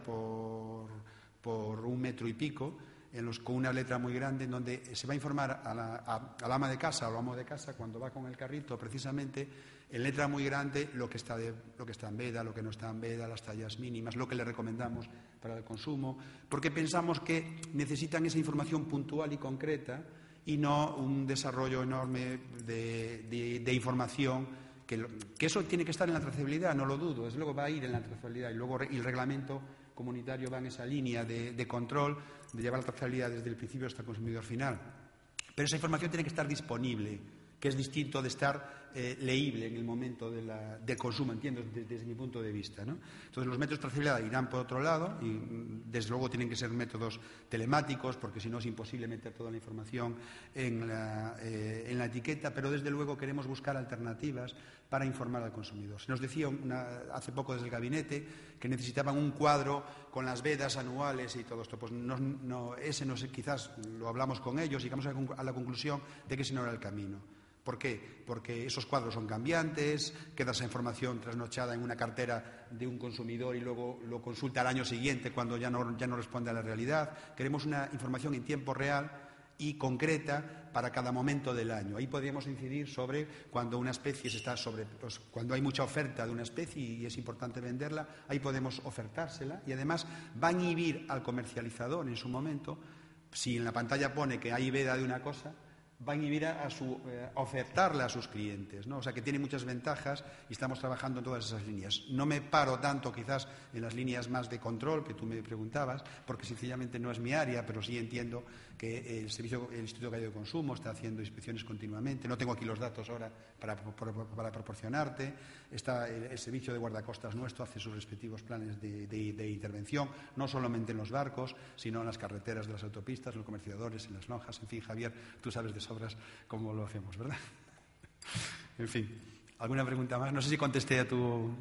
por 1 metro y pico, con una letra muy grande, en donde se va a informar al ama de casa o al amo de casa cuando va con el carrito, precisamente en letra muy grande lo que está en veda, lo que no está en veda, las tallas mínimas, lo que le recomendamos para el consumo, porque pensamos que necesitan esa información puntual y concreta y no un desarrollo enorme de información, que eso tiene que estar en la trazabilidad, no lo dudo, desde luego va a ir en la trazabilidad, y luego el reglamento comunitario va en esa línea de control, de llevar la trazabilidad desde el principio hasta el consumidor final. Pero esa información tiene que estar disponible, que es distinto de estar leíble en el momento de consumo, entiendo, desde mi punto de vista, ¿no? Entonces, los métodos de trazabilidad irán por otro lado y, desde luego, tienen que ser métodos telemáticos, porque si no es imposible meter toda la información en la etiqueta, pero desde luego queremos buscar alternativas para informar al consumidor. Se nos decía hace poco desde el gabinete que necesitaban un cuadro con las vedas anuales y todo esto. Pues ese no sé, quizás lo hablamos con ellos y llegamos a la conclusión de que ese no era el camino. ¿Por qué? Porque esos cuadros son cambiantes, queda esa información trasnochada en una cartera de un consumidor y luego lo consulta al año siguiente cuando ya no responde a la realidad. Queremos una información en tiempo real y concreta para cada momento del año. Ahí podríamos incidir sobre cuando una especie cuando hay mucha oferta de una especie y es importante venderla, ahí podemos ofertársela y además va a inhibir al comercializador en su momento. Si en la pantalla pone que hay veda de una cosa, va a inhibir a ofertarla a sus clientes, ¿no? O sea que tiene muchas ventajas y estamos trabajando en todas esas líneas. No me paro tanto quizás en las líneas más de control que tú me preguntabas, porque sencillamente no es mi área, pero sí entiendo que el Instituto Gallego de Consumo está haciendo inspecciones continuamente. No tengo aquí los datos ahora para proporcionarte. Está el servicio de guardacostas nuestro, hace sus respectivos planes de intervención, no solamente en los barcos, sino en las carreteras de las autopistas, en los comerciadores, en las lonjas. En fin, Javier, tú sabes de sobras cómo lo hacemos, ¿verdad? En fin, ¿alguna pregunta más? No sé si contesté a tu...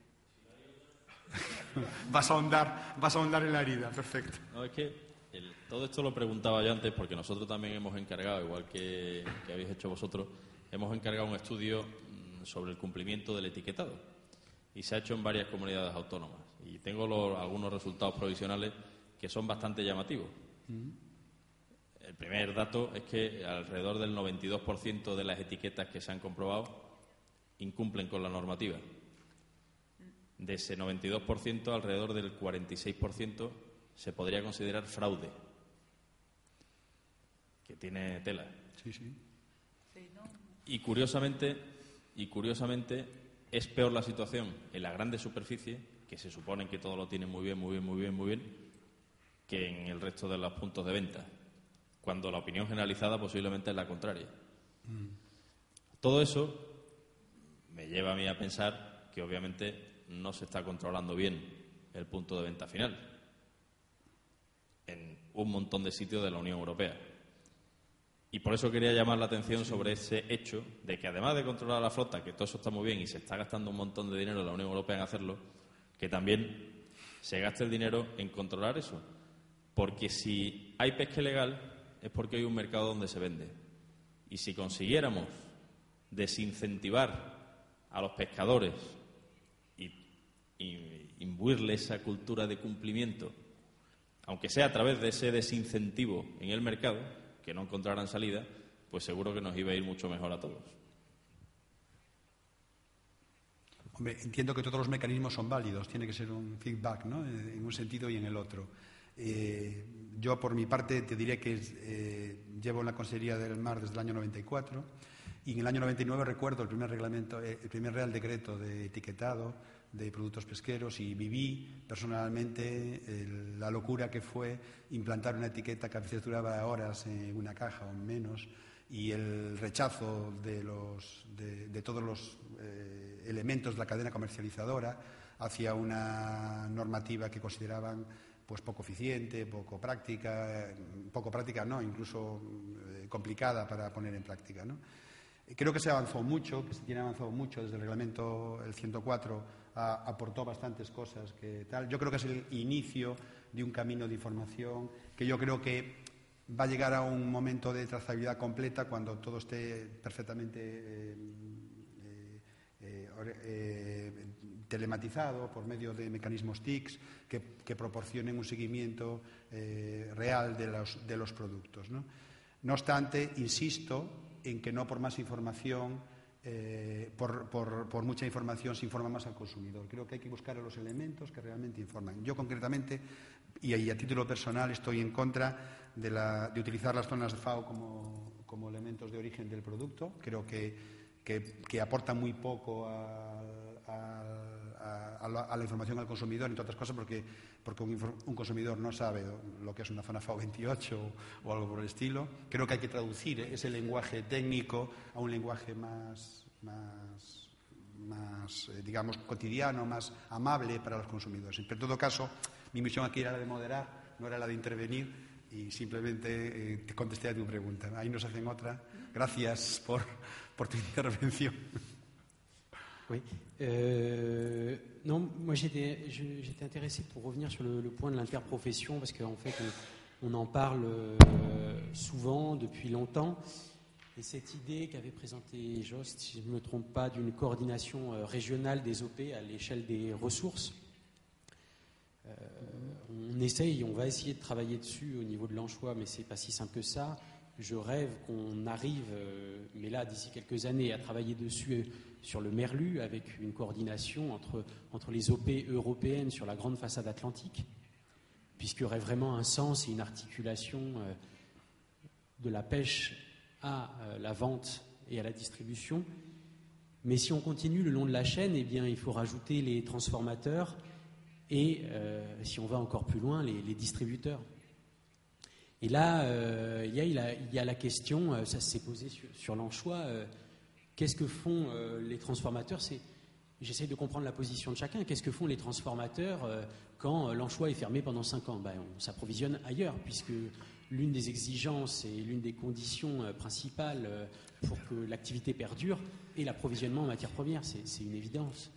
Vas a ahondar en la herida, perfecto. No, es que todo esto lo preguntaba yo antes porque nosotros también hemos encargado, igual que habéis hecho vosotros, hemos encargado un estudio sobre el cumplimiento del etiquetado y se ha hecho en varias comunidades autónomas y tengo algunos resultados provisionales que son bastante llamativos. El primer dato es que alrededor del 92% de las etiquetas que se han comprobado incumplen con la normativa. De ese 92%, alrededor del 46% se podría considerar fraude, que tiene tela. Sí, sí. Y curiosamente, es peor la situación en la grande superficie, que se supone que todo lo tiene muy bien, que en el resto de los puntos de venta, cuando la opinión generalizada posiblemente es la contraria. Todo eso me lleva a mí a pensar que obviamente no se está controlando bien el punto de venta final en un montón de sitios de la Unión Europea. Y por eso quería llamar la atención sobre ese hecho de que, además de controlar la flota, que todo eso está muy bien y se está gastando un montón de dinero en la Unión Europea en hacerlo, que también se gaste el dinero en controlar eso. Porque si hay pesca ilegal es porque hay un mercado donde se vende. Y si consiguiéramos desincentivar a los pescadores y imbuirle esa cultura de cumplimiento, aunque sea a través de ese desincentivo en el mercado, que no encontraran salida, pues seguro que nos iba a ir mucho mejor a todos. Hombre, entiendo que todos los mecanismos son válidos, tiene que ser un feedback, ¿no? En un sentido y en el otro. Yo, por mi parte, te diré que llevo en la Consejería del Mar desde el año 94 y en el año 99 recuerdo el primer Real Decreto de etiquetado de productos pesqueros y viví personalmente la locura que fue implantar una etiqueta que a veces duraba horas en una caja o menos y el rechazo de todos los elementos de la cadena comercializadora hacia una normativa que consideraban pues poco eficiente, poco práctica no, incluso complicada para poner en práctica, ¿no? Creo que se avanzó mucho, que se tiene avanzado mucho desde el reglamento, el 104 aportó bastantes cosas que tal. Yo creo que es el inicio de un camino de información que yo creo que va a llegar a un momento de trazabilidad completa cuando todo esté perfectamente telematizado por medio de mecanismos TICs que proporcionen un seguimiento real de los productos, ¿no? No obstante, insisto en que no por más información, por mucha información se informa más al consumidor. Creo que hay que buscar los elementos que realmente informan. Yo concretamente, y a título personal, estoy en contra de utilizar las zonas de FAO como elementos de origen del producto. Creo que aportan muy poco a la información al consumidor, entre otras cosas porque un consumidor no sabe lo que es una zona FAO 28 o algo por el estilo. Creo que hay que traducir ese lenguaje técnico a un lenguaje más digamos, cotidiano, más amable para los consumidores. Pero en todo caso, mi misión aquí era la de moderar, no era la de intervenir, y simplemente te contesté a tu pregunta. Ahí nos hacen otra. Gracias por tu intervención. Oui. Non, moi j'étais intéressé pour revenir sur le point de l'interprofession, parce qu'en fait on en parle souvent depuis longtemps, et cette idée qu'avait présentée Jost, si je ne me trompe pas, d'une coordination régionale des OP à l'échelle des ressources, on va essayer de travailler dessus au niveau de l'Anchois, mais c'est pas si simple que ça. Je rêve qu'on arrive, mais là d'ici quelques années, à travailler dessus sur le Merlu, avec une coordination entre les OP européennes sur la grande façade atlantique, puisqu'il y aurait vraiment un sens et une articulation de la pêche à la vente et à la distribution. Mais si on continue le long de la chaîne, eh bien, il faut rajouter les transformateurs et, si on va encore plus loin, les distributeurs. Et là, il y a la question, ça s'est posé sur l'Anchois, qu'est-ce que font les transformateurs? J'essaie de comprendre la position de chacun. Qu'est-ce que font les transformateurs quand l'Anchois est fermé pendant 5 ans? On s'approvisionne ailleurs, puisque l'une des exigences et l'une des conditions principales pour que l'activité perdure est l'approvisionnement en matières premières. C'est une évidence.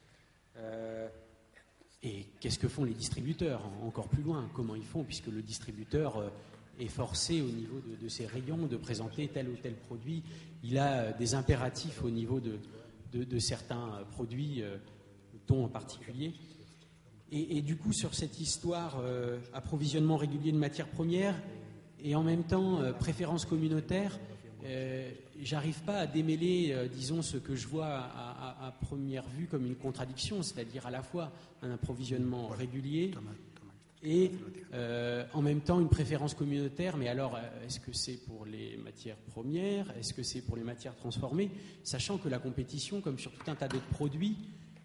Et qu'est-ce que font les distributeurs? Encore plus loin, comment ils font, puisque le distributeur est forcé au niveau de ses rayons de présenter tel ou tel produit. Il a des impératifs au niveau de certains produits, thon en particulier. Et du coup, sur cette histoire approvisionnement régulier de matières premières et en même temps préférence communautaire, j'arrive pas à démêler, disons, ce que je vois à première vue comme une contradiction, c'est-à-dire à la fois un approvisionnement régulier et en même temps une préférence communautaire. Mais alors, est-ce que c'est pour les matières premières? Est-ce que c'est pour les matières transformées? Sachant que la compétition, comme sur tout un tas d'autres produits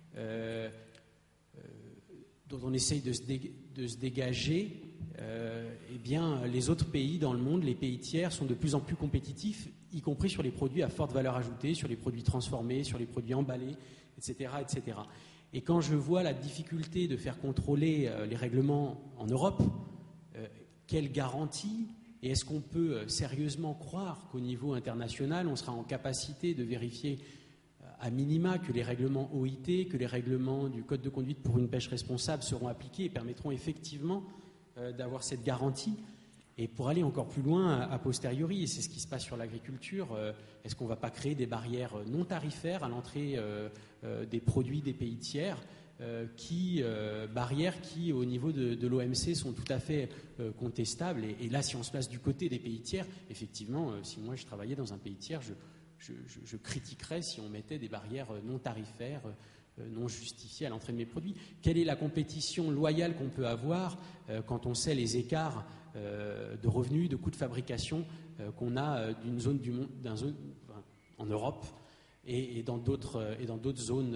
dont on essaye de se dégager, eh bien, les autres pays dans le monde, les pays tiers, sont de plus en plus compétitifs, y compris sur les produits à forte valeur ajoutée, sur les produits transformés, sur les produits emballés, etc., etc. Et quand je vois la difficulté de faire contrôler les règlements en Europe, quelle garantie, et est-ce qu'on peut sérieusement croire qu'au niveau international, on sera en capacité de vérifier à minima que les règlements OIT, que les règlements du Code de conduite pour une pêche responsable seront appliqués et permettront effectivement d'avoir cette garantie? Et pour aller encore plus loin, a posteriori, et c'est ce qui se passe sur l'agriculture, est-ce qu'on ne va pas créer des barrières non tarifaires à l'entrée des produits des pays tiers, barrières qui, au niveau de l'OMC, sont tout à fait contestables? Et là, si on se place du côté des pays tiers, effectivement, si moi je travaillais dans un pays tiers, je critiquerais si on mettait des barrières non tarifaires, non justifiées à l'entrée de mes produits. Quelle est la compétition loyale qu'on peut avoir quand on sait les écarts de revenus, de coûts de fabrication qu'on a d'une zone du monde, en Europe et dans d'autres zones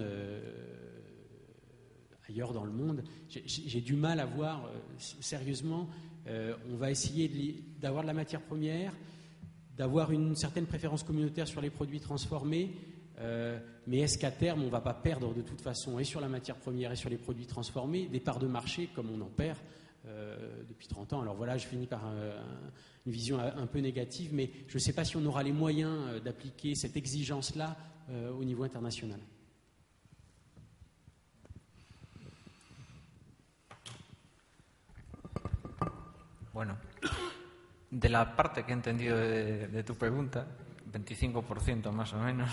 ailleurs dans le monde? J'ai du mal à voir sérieusement. On va essayer d'avoir de la matière première, d'avoir une certaine préférence communautaire sur les produits transformés, mais est-ce qu'à terme on ne va pas perdre de toute façon, et sur la matière première et sur les produits transformés, des parts de marché comme on en perd depuis 30 ans? Alors voilà, je finis par une vision un peu négative, mais je ne sais pas si on aura les moyens d'appliquer cette exigence-là au niveau international. Bueno, de la parte que he entendido de tu pregunta, 25% más o menos,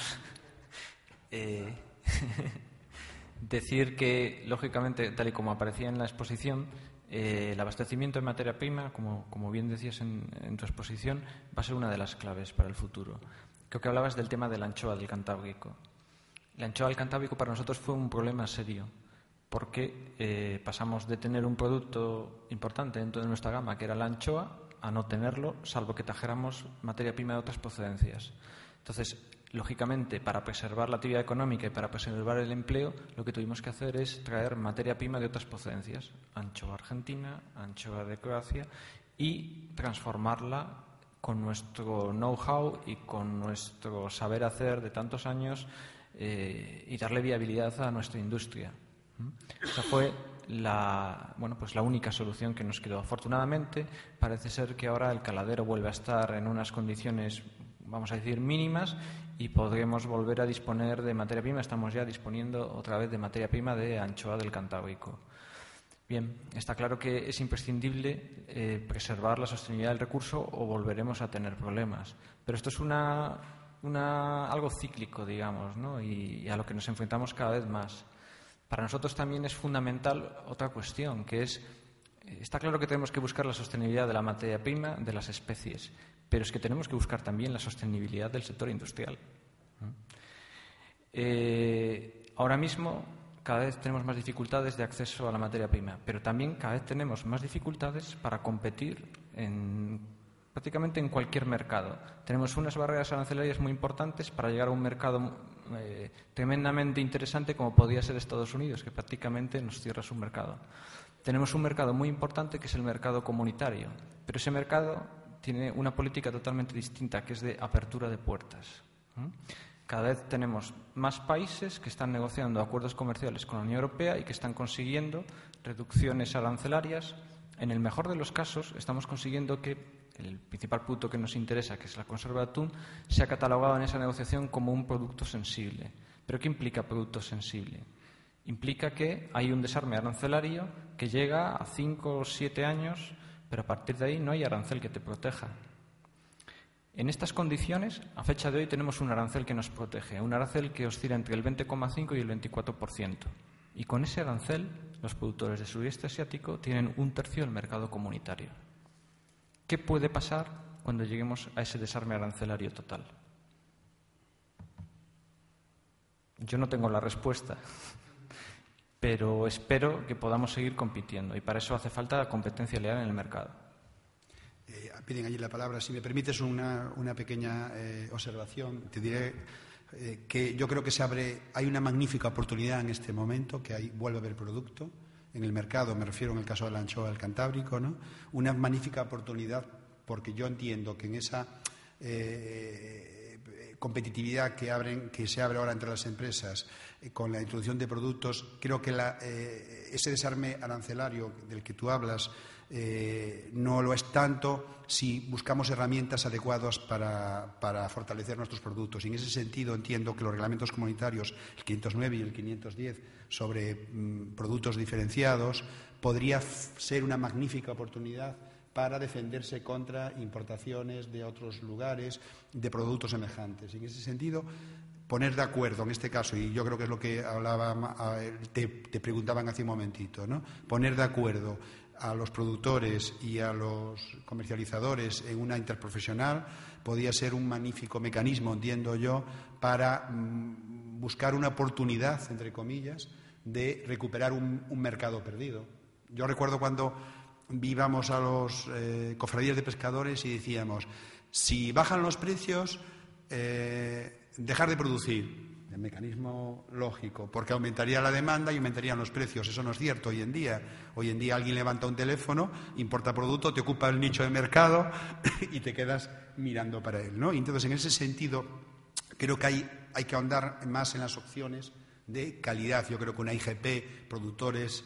decir que, lógicamente, tal y como aparecía en la exposición, el abastecimiento de materia prima, como bien decías en tu exposición, va a ser una de las claves para el futuro. Creo que hablabas del tema de la anchoa del Cantábrico. La anchoa del Cantábrico para nosotros fue un problema serio, porque pasamos de tener un producto importante dentro de nuestra gama, que era la anchoa, a no tenerlo, salvo que trajéramos materia prima de otras procedencias. Entonces, lógicamente, para preservar la actividad económica y para preservar el empleo, lo que tuvimos que hacer es traer materia prima de otras procedencias, anchoa argentina, anchoa de Croacia, y transformarla con nuestro know-how y con nuestro saber hacer de tantos años y darle viabilidad a nuestra industria. Esa fue la única solución que nos quedó. Afortunadamente, parece ser que ahora el caladero vuelve a estar en unas condiciones, vamos a decir, mínimas, y podremos volver a disponer de materia prima. Estamos ya disponiendo otra vez de materia prima de anchoa del Cantábrico. Bien, está claro que es imprescindible preservar la sostenibilidad del recurso o volveremos a tener problemas. Pero esto es algo cíclico, digamos, ¿no? Y a lo que nos enfrentamos cada vez más. Para nosotros también es fundamental otra cuestión, que es, está claro que tenemos que buscar la sostenibilidad de la materia prima, de las especies, pero es que tenemos que buscar también la sostenibilidad del sector industrial. Ahora mismo cada vez tenemos más dificultades de acceso a la materia prima, pero también cada vez tenemos más dificultades para competir prácticamente en cualquier mercado. Tenemos unas barreras arancelarias muy importantes para llegar a un mercado tremendamente interesante como podría ser Estados Unidos, que prácticamente nos cierra su mercado. Tenemos un mercado muy importante que es el mercado comunitario, pero ese mercado tiene una política totalmente distinta, que es de apertura de puertas. Cada vez tenemos más países que están negociando acuerdos comerciales con la Unión Europea y que están consiguiendo reducciones arancelarias. En el mejor de los casos, estamos consiguiendo que el principal producto que nos interesa, que es la conserva de atún, sea catalogado en esa negociación como un producto sensible. ¿Pero qué implica producto sensible? Implica que hay un desarme arancelario que llega a 5 o 7 años, pero a partir de ahí no hay arancel que te proteja. En estas condiciones, a fecha de hoy, tenemos un arancel que nos protege, un arancel que oscila entre el 20,5% y el 24%. Y con ese arancel, los productores del sudeste asiático tienen 1/3 del mercado comunitario. ¿Qué puede pasar cuando lleguemos a ese desarme arancelario total? Yo no tengo la respuesta, pero espero que podamos seguir compitiendo y para eso hace falta competencia leal en el mercado. Piden allí la palabra. Si me permites una pequeña observación, te diré que yo creo que hay una magnífica oportunidad en este momento, que vuelve a haber producto en el mercado, me refiero en el caso de la anchoa del Cantábrico, ¿no? Una magnífica oportunidad, porque yo entiendo que en esa competitividad que se abre ahora entre las empresas con la introducción de productos, creo que ese desarme arancelario del que tú hablas no lo es tanto si buscamos herramientas adecuadas para fortalecer nuestros productos. Y en ese sentido entiendo que los reglamentos comunitarios, el 509 y el 510, sobre productos diferenciados, podría ser una magnífica oportunidad para defenderse contra importaciones de otros lugares de productos semejantes. Y en ese sentido, poner de acuerdo, en este caso, y yo creo que es lo que te preguntaban hace un momentito, ¿no? Poner de acuerdo a los productores y a los comercializadores en una interprofesional podía ser un magnífico mecanismo, entiendo yo, para buscar una oportunidad, entre comillas, de recuperar un mercado perdido. Yo recuerdo cuando íbamos a los cofradías de pescadores y decíamos, si bajan los precios, dejar de producir. El mecanismo lógico, porque aumentaría la demanda y aumentarían los precios. Eso no es cierto hoy en día. Hoy en día alguien levanta un teléfono, importa producto, te ocupa el nicho de mercado y te quedas mirando para él, ¿no? Y entonces, en ese sentido, creo que hay que ahondar más en las opciones de calidad. Yo creo que una IGP, productores,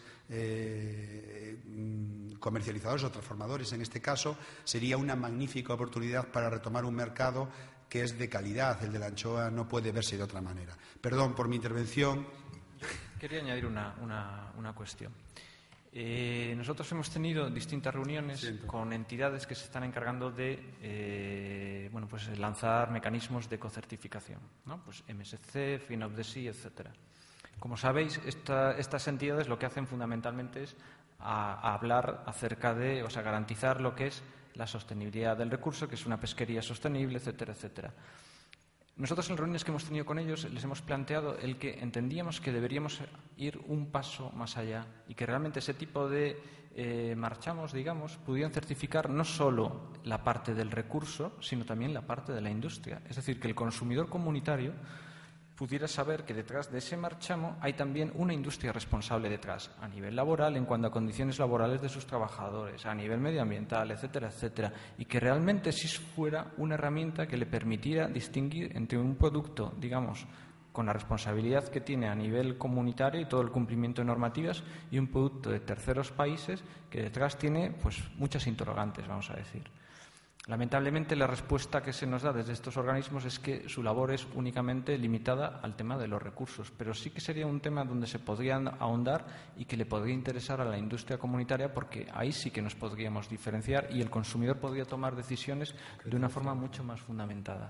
comercializadores o transformadores, en este caso, sería una magnífica oportunidad para retomar un mercado que es de calidad. El de la anchoa no puede verse de otra manera. Perdón por mi intervención. Quería añadir una cuestión. Nosotros hemos tenido distintas reuniones con entidades que se están encargando de lanzar mecanismos de ecocertificación, ¿no? Pues MSC, Fin of the Sea, etcétera. Como sabéis, estas entidades lo que hacen fundamentalmente es hablar acerca de, garantizar lo que es la sostenibilidad del recurso, que es una pesquería sostenible, etcétera, etcétera. Nosotros en las reuniones que hemos tenido con ellos les hemos planteado el que entendíamos que deberíamos ir un paso más allá y que realmente ese tipo de marchamos, digamos, pudieran certificar no solo la parte del recurso, sino también la parte de la industria. Es decir, que el consumidor comunitario pudiera saber que detrás de ese marchamo hay también una industria responsable detrás, a nivel laboral, en cuanto a condiciones laborales de sus trabajadores, a nivel medioambiental, etcétera, etcétera, y que realmente sí fuera una herramienta que le permitiera distinguir entre un producto, digamos, con la responsabilidad que tiene a nivel comunitario y todo el cumplimiento de normativas, y un producto de terceros países que detrás tiene pues muchas interrogantes, vamos a decir. Lamentablemente, la respuesta que se nos da desde estos organismos es que su labor es únicamente limitada al tema de los recursos, pero sí que sería un tema donde se podría ahondar y que le podría interesar a la industria comunitaria, porque ahí sí que nos podríamos diferenciar y el consumidor podría tomar decisiones de una forma mucho más fundamentada.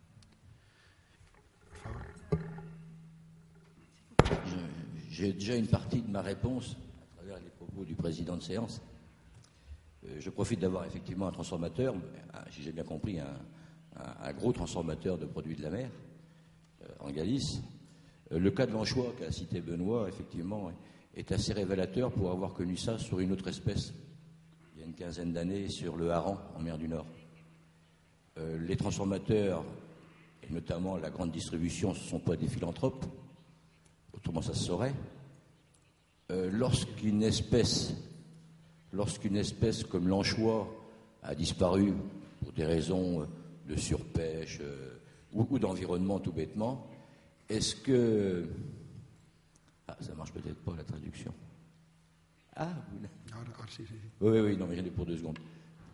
J'ai déjà une partie de ma réponse à travers les propos du président de séance. Je profite d'avoir effectivement un transformateur, si j'ai bien compris, un gros transformateur de produits de la mer en Galice. Le cas de l'anchois qu'a cité Benoît, effectivement, est assez révélateur pour avoir connu ça sur une autre espèce, il y a une quinzaine d'années, sur le hareng en mer du Nord. Les transformateurs, et notamment la grande distribution, ce ne sont pas des philanthropes, autrement ça se saurait. Lorsqu'une espèce comme l'anchois a disparu pour des raisons de surpêche ou d'environnement tout bêtement, est-ce que... Ah, ça marche peut-être pas la traduction. Ah, oui, non, mais j'en ai pour 2 secondes.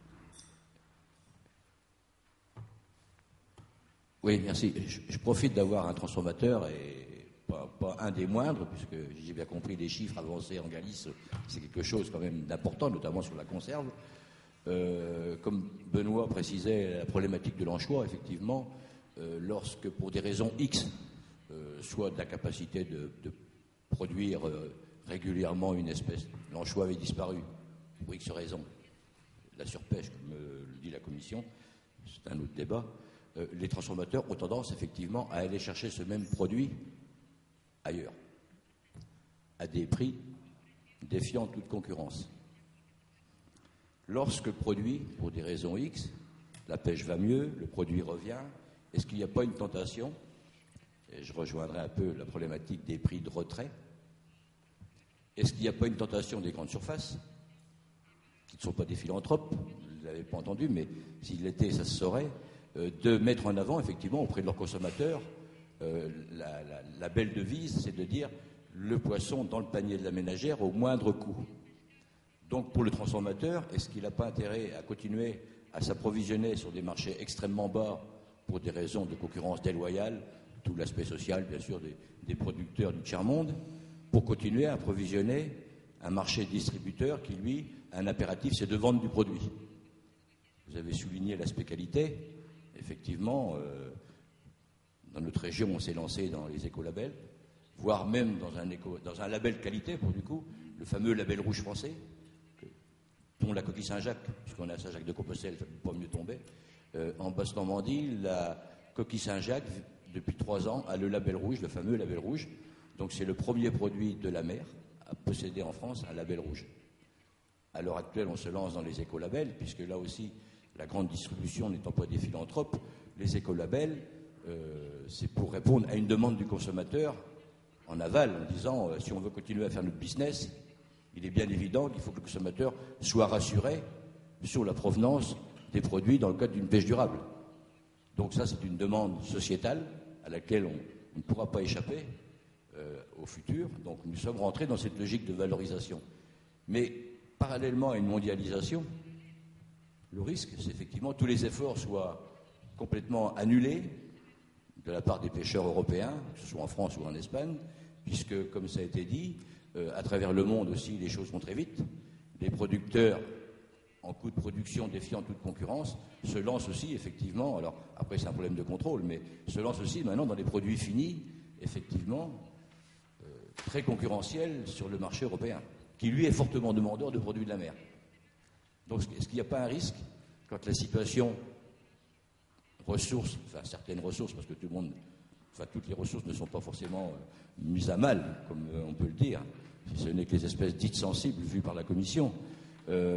Oui, merci. Je profite d'avoir un transformateur et pas un des moindres, puisque j'ai bien compris les chiffres avancés en Galice, c'est quelque chose quand même d'important, notamment sur la conserve. Comme Benoît précisait la problématique de l'anchois, effectivement, lorsque pour des raisons X, soit de la capacité de produire régulièrement une espèce, l'anchois avait disparu pour X raisons, la surpêche, comme le dit la Commission, c'est un autre débat, les transformateurs ont tendance effectivement à aller chercher ce même produit ailleurs, à des prix défiant toute concurrence. Lorsque le produit, pour des raisons X, la pêche va mieux, le produit revient, est-ce qu'il n'y a pas une tentation, et je rejoindrai un peu la problématique des prix de retrait, est-ce qu'il n'y a pas une tentation des grandes surfaces, qui ne sont pas des philanthropes, vous ne l'avez pas entendu, mais s'il l'était, ça se saurait, de mettre en avant, effectivement, auprès de leurs consommateurs, la belle devise, c'est de dire le poisson dans le panier de la ménagère au moindre coût. Donc pour le transformateur, est-ce qu'il n'a pas intérêt à continuer à s'approvisionner sur des marchés extrêmement bas pour des raisons de concurrence déloyale, tout l'aspect social bien sûr des producteurs du tiers-monde, pour continuer à approvisionner un marché distributeur qui lui a un impératif, c'est de vendre du produit. Vous avez souligné l'aspect qualité, effectivement. Dans notre région, on s'est lancé dans les écolabels, voire même dans un label qualité, pour du coup, le fameux label rouge français, dont la coquille Saint-Jacques, puisqu'on est à Saint-Jacques-de-Compostelle, ça ne peut pas mieux tomber. En Basse-Normandie, la coquille Saint-Jacques, depuis 3 ans, a le label rouge, le fameux label rouge. Donc c'est le premier produit de la mer à posséder en France un label rouge. À l'heure actuelle, on se lance dans les écolabels, puisque là aussi, la grande distribution n'étant pas des philanthropes, les écolabels, c'est pour répondre à une demande du consommateur en aval, en disant si on veut continuer à faire notre business, il est bien évident qu'il faut que le consommateur soit rassuré sur la provenance des produits dans le cadre d'une pêche durable. Donc ça, c'est une demande sociétale à laquelle on ne pourra pas échapper au futur. Donc nous sommes rentrés dans cette logique de valorisation. Mais parallèlement à une mondialisation, le risque, c'est effectivement que tous les efforts soient complètement annulés de la part des pêcheurs européens, que ce soit en France ou en Espagne, puisque, comme ça a été dit, à travers le monde aussi, les choses vont très vite. Les producteurs, en coût de production défiant toute concurrence, se lancent aussi, effectivement, alors après c'est un problème de contrôle, mais se lancent aussi maintenant dans des produits finis, effectivement, très concurrentiels sur le marché européen, qui lui est fortement demandeur de produits de la mer. Donc est-ce qu'il n'y a pas un risque, quand la situation... ressources, enfin certaines ressources, parce que tout le monde, enfin toutes les ressources ne sont pas forcément mises à mal, comme on peut le dire, si ce n'est que les espèces dites sensibles vues par la Commission.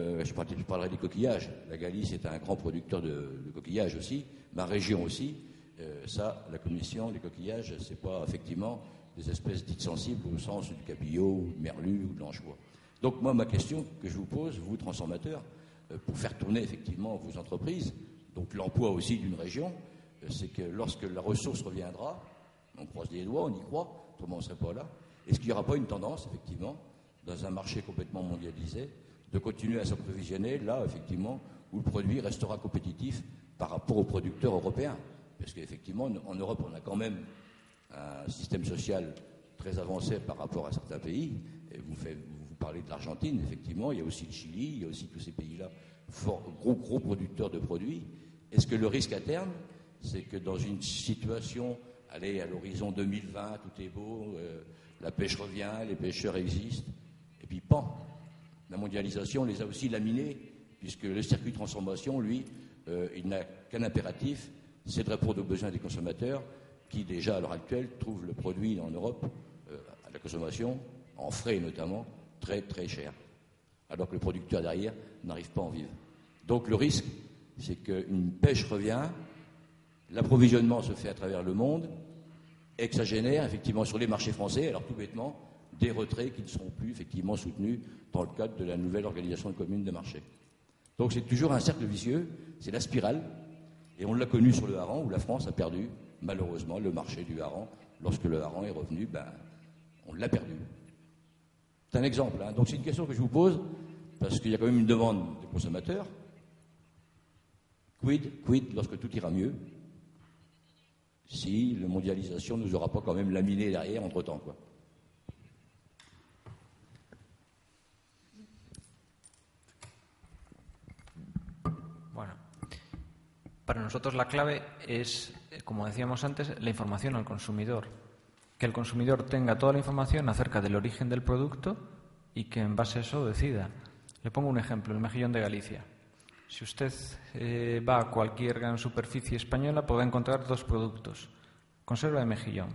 Je parlerai des coquillages. La Galice est un grand producteur de coquillages aussi, ma région aussi, Ça, la commission, les coquillages, c'est pas effectivement des espèces dites sensibles au sens du cabillaud, ou du merlu ou de l'anchois. Donc moi, ma question que je vous pose, vous transformateurs, pour faire tourner effectivement vos entreprises, donc l'emploi aussi d'une région, c'est que lorsque la ressource reviendra, on croise les doigts, on y croit, autrement on ne serait pas là, est-ce qu'il n'y aura pas une tendance, effectivement, dans un marché complètement mondialisé, de continuer à s'approvisionner là, effectivement, où le produit restera compétitif par rapport aux producteurs européens? Parce qu'effectivement, en Europe, on a quand même un système social très avancé par rapport à certains pays. Et vous parlez de l'Argentine, effectivement, il y a aussi le Chili, il y a aussi tous ces pays-là, gros producteurs de produits. Est-ce que le risque à terme, c'est que dans une situation, allez, à l'horizon 2020, tout est beau, la pêche revient, les pêcheurs existent, et puis pan, la mondialisation les a aussi laminés, puisque le circuit de transformation, lui, il n'a qu'un impératif, c'est de répondre aux besoins des consommateurs qui, déjà à l'heure actuelle, trouvent le produit en Europe, à la consommation, en frais notamment, très très cher, alors que le producteur derrière n'arrive pas à en vivre. Donc le risque, c'est qu'une pêche revient, l'approvisionnement se fait à travers le monde, et que ça génère effectivement sur les marchés français, alors tout bêtement, des retraits qui ne seront plus effectivement soutenus dans le cadre de la nouvelle organisation commune de marché. Donc c'est toujours un cercle vicieux, c'est la spirale, et on l'a connu sur le hareng, où la France a perdu, malheureusement, le marché du hareng. Lorsque le hareng est revenu, on l'a perdu. C'est un exemple, hein. Donc c'est une question que je vous pose, parce qu'il y a quand même une demande des consommateurs. Quid lorsque tout ira mieux, si la mondialisation ne nous aura pas quand même laminé derrière entre-temps, quoi. Bueno, para nosotros la clave es, como decíamos antes, la información al consumidor. Que el consumidor tenga toda la información acerca del origen del producto y que en base a eso decida. Le pongo un ejemplo, el mejillón de Galicia. Si usted va a cualquier gran superficie española, podrá encontrar dos productos. Conserva de mejillón.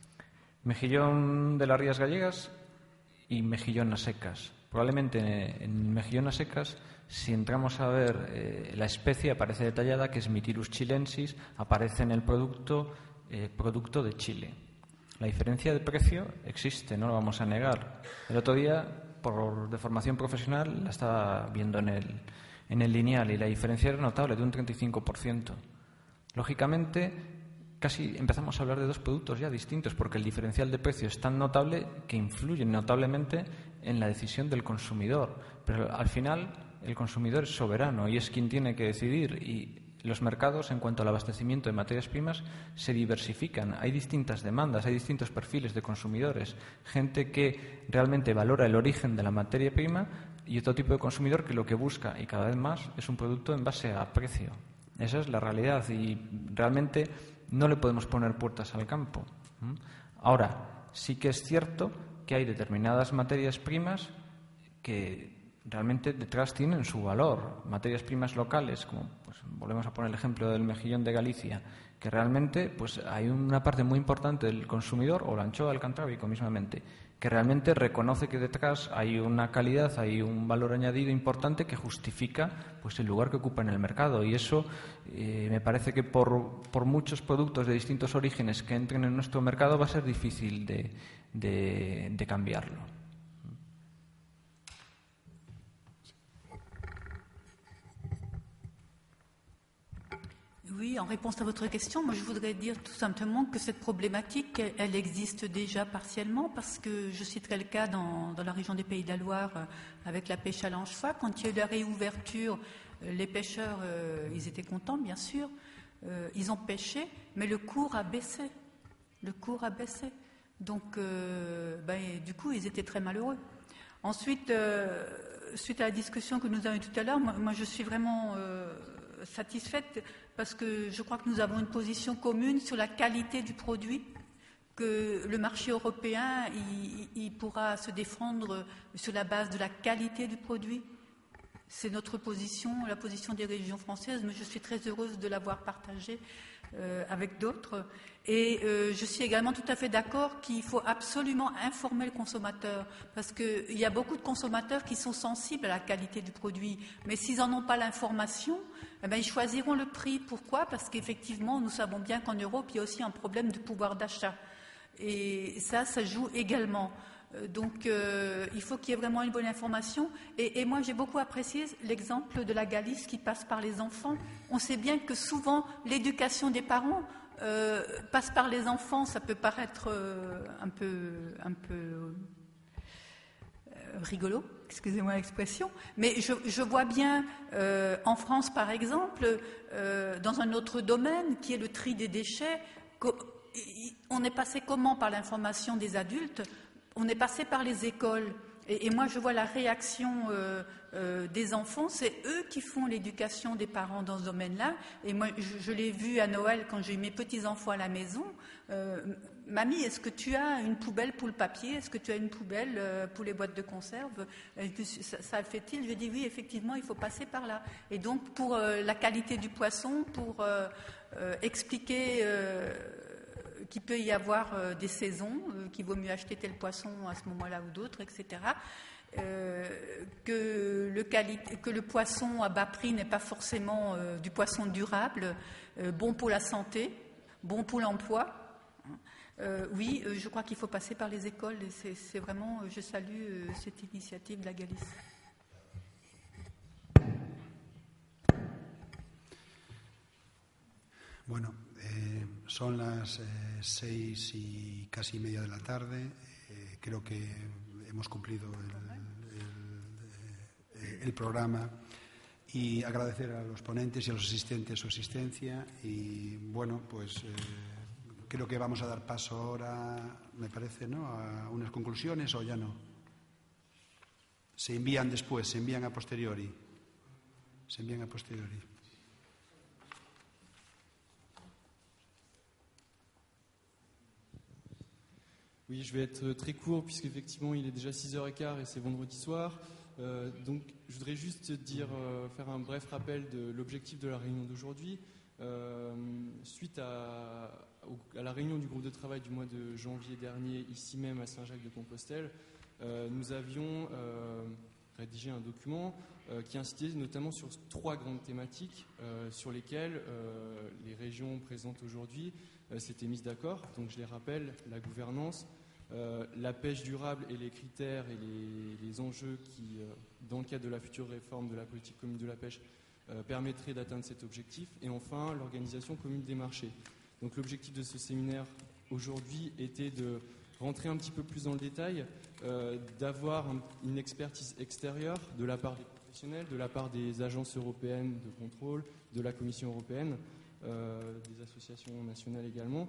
Mejillón de las Rías Gallegas y mejillón a secas. Probablemente en mejillón a secas, si entramos a ver la especie, aparece detallada que es Mytilus chilensis, aparece en el producto de Chile. La diferencia de precio existe, no lo vamos a negar. El otro día, de formación profesional, la estaba viendo en el lineal y la diferencia era notable, de un 35%. Lógicamente, casi empezamos a hablar de dos productos ya distintos, porque el diferencial de precio es tan notable que influye notablemente en la decisión del consumidor. Pero al final, el consumidor es soberano y es quien tiene que decidir. Y los mercados, en cuanto al abastecimiento de materias primas, se diversifican. Hay distintas demandas, hay distintos perfiles de consumidores. Gente que realmente valora el origen de la materia prima y otro tipo de consumidor que lo que busca, y cada vez más, es un producto en base a precio. Esa es la realidad y realmente no le podemos poner puertas al campo. Ahora, sí que es cierto que hay determinadas materias primas que realmente detrás tienen su valor. Materias primas locales, como volvemos a poner el ejemplo del mejillón de Galicia, que realmente hay una parte muy importante del consumidor, o la anchoa del Cantábrico mismamente, que realmente reconoce que detrás hay una calidad, hay un valor añadido importante que justifica el lugar que ocupa en el mercado. Y eso me parece que por muchos productos de distintos orígenes que entren en nuestro mercado va a ser difícil de cambiarlo. Oui, en réponse à votre question, moi je voudrais dire tout simplement que cette problématique, elle existe déjà partiellement, parce que je citerai le cas dans la région des Pays de la Loire avec la pêche à l'anchois. Quand il y a eu la réouverture, les pêcheurs, ils étaient contents bien sûr, ils ont pêché, mais le cours a baissé. Le cours a baissé. Donc, du coup, ils étaient très malheureux. Ensuite, suite à la discussion que nous avons eue tout à l'heure, moi je suis vraiment satisfaite, parce que je crois que nous avons une position commune sur la qualité du produit, que le marché européen il pourra se défendre sur la base de la qualité du produit. C'est notre position, la position des régions françaises, mais je suis très heureuse de l'avoir partagée avec d'autres. Et je suis également tout à fait d'accord qu'il faut absolument informer le consommateur, parce qu'il y a beaucoup de consommateurs qui sont sensibles à la qualité du produit, mais s'ils n'en ont pas l'information, eh bien, ils choisiront le prix. Pourquoi ? Parce qu'effectivement, nous savons bien qu'en Europe, il y a aussi un problème de pouvoir d'achat. Et ça joue également. Donc, il faut qu'il y ait vraiment une bonne information. Et moi, j'ai beaucoup apprécié l'exemple de la Galice qui passe par les enfants. On sait bien que souvent, l'éducation des parents passe par les enfants. Ça peut paraître un peu rigolo, excusez-moi l'expression, mais je vois bien en France, par exemple, dans un autre domaine qui est le tri des déchets, on est passé comment par l'information des adultes ? On est passé par les écoles. Et moi, je vois la réaction des enfants. C'est eux qui font l'éducation des parents dans ce domaine-là. Et moi, je l'ai vu à Noël quand j'ai eu mes petits-enfants à la maison. Mamie, est-ce que tu as une poubelle pour le papier ? Est-ce que tu as une poubelle pour les boîtes de conserve ? Ça fait-il ? Je dis oui, effectivement, il faut passer par là. Et donc, pour la qualité du poisson, pour expliquer qu'il peut y avoir des saisons, qu'il vaut mieux acheter tel poisson à ce moment-là ou d'autres, etc. Que le poisson à bas prix n'est pas forcément du poisson durable, bon pour la santé, bon pour l'emploi. Oui, je crois qu'il faut passer par les écoles et c'est vraiment, je salue cette initiative de la Galice. Bueno, son las 6 y casi media de la tarde. Creo que hemos cumplido el programa y agradecer a los ponentes y a los asistentes su asistencia y bueno, pues creo que vamos a dar paso ahora, me parece, ¿no?, a unas conclusiones o ya no. Se envían después, se envían a posteriori. Se envían a posteriori. Oui, je vais être très court puisqu'effectivement il est déjà 6h15 et c'est vendredi soir. Donc je voudrais juste faire un bref rappel de l'objectif de la réunion d'aujourd'hui. Suite à la réunion du groupe de travail du mois de janvier dernier, ici même à Saint-Jacques-de-Compostelle, nous avions rédigé un document qui insistait notamment sur 3 grandes thématiques sur lesquelles les régions présentes aujourd'hui s'étaient mises d'accord. Donc je les rappelle, la gouvernance, la pêche durable et les critères et les enjeux qui, dans le cadre de la future réforme de la politique commune de la pêche, permettraient d'atteindre cet objectif. Et enfin, l'organisation commune des marchés. Donc l'objectif de ce séminaire aujourd'hui était de rentrer un petit peu plus dans le détail, d'avoir une expertise extérieure de la part des professionnels, de la part des agences européennes de contrôle, de la Commission européenne, des associations nationales également.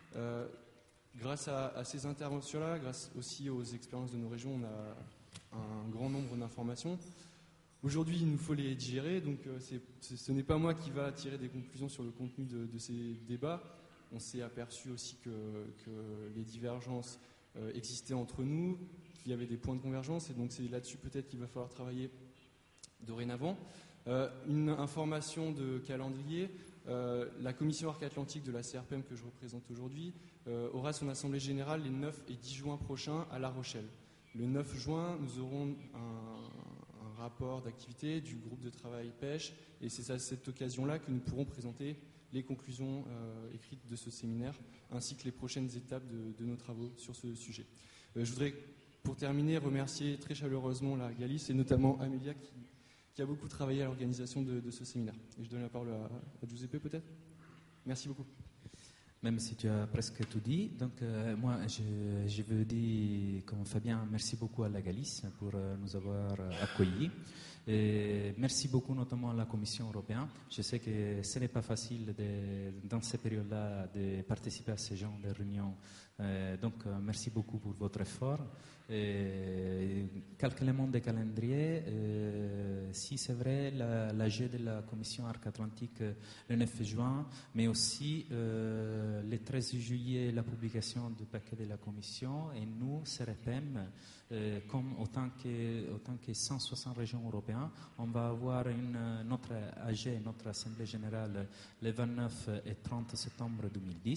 Grâce à ces interventions-là, grâce aussi aux expériences de nos régions, on a un grand nombre d'informations. Aujourd'hui, il nous faut les digérer, donc ce n'est pas moi qui va tirer des conclusions sur le contenu de ces débats. On s'est aperçu aussi que les divergences existaient entre nous, qu'il y avait des points de convergence, et donc c'est là-dessus peut-être qu'il va falloir travailler dorénavant. Une information de calendrier. La commission Arc-Atlantique de la CRPM que je représente aujourd'hui aura son assemblée générale les 9 et 10 juin prochains à La Rochelle. Le 9 juin, nous aurons un rapport d'activité du groupe de travail pêche et c'est à cette occasion-là que nous pourrons présenter les conclusions écrites de ce séminaire ainsi que les prochaines étapes de nos travaux sur ce sujet. Je voudrais, pour terminer, remercier très chaleureusement la Galice et notamment Amélia qui a beaucoup travaillé à l'organisation de ce séminaire. Et je donne la parole à Giuseppe peut-être. Merci beaucoup. Même si tu as presque tout dit, donc moi je veux dire, comme Fabien, merci beaucoup à la Galice pour nous avoir accueillis. Et merci beaucoup notamment à la Commission européenne. Je sais que ce n'est pas facile dans ces périodes-là de participer à ce genre de réunions. Donc merci beaucoup pour votre effort. Quelques éléments de calendrier. Si c'est vrai, l'AG de la Commission Arc Atlantique le 9 juin, mais aussi le 13 juillet, la publication du paquet de la Commission. Et nous, CRPM, autant que 160 régions européennes, on va avoir notre AG, notre Assemblée générale, le 29 et 30 septembre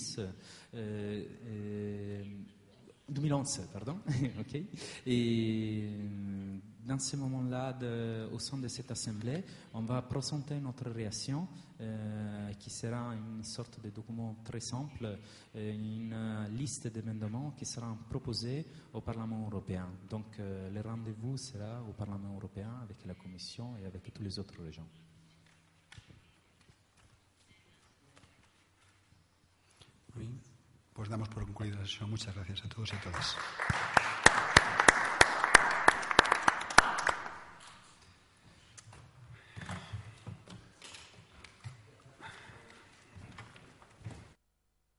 2011, pardon. Okay. Et dans ce moment-là, au sein de cette assemblée, on va présenter notre réaction, qui sera une sorte de document très simple, une liste d'amendements qui sera proposée au Parlement européen. Donc, le rendez-vous sera au Parlement européen avec la Commission et avec toutes les autres régions. Oui. Pues damos por concluida la sesión. Muchas gracias a todos y a todas.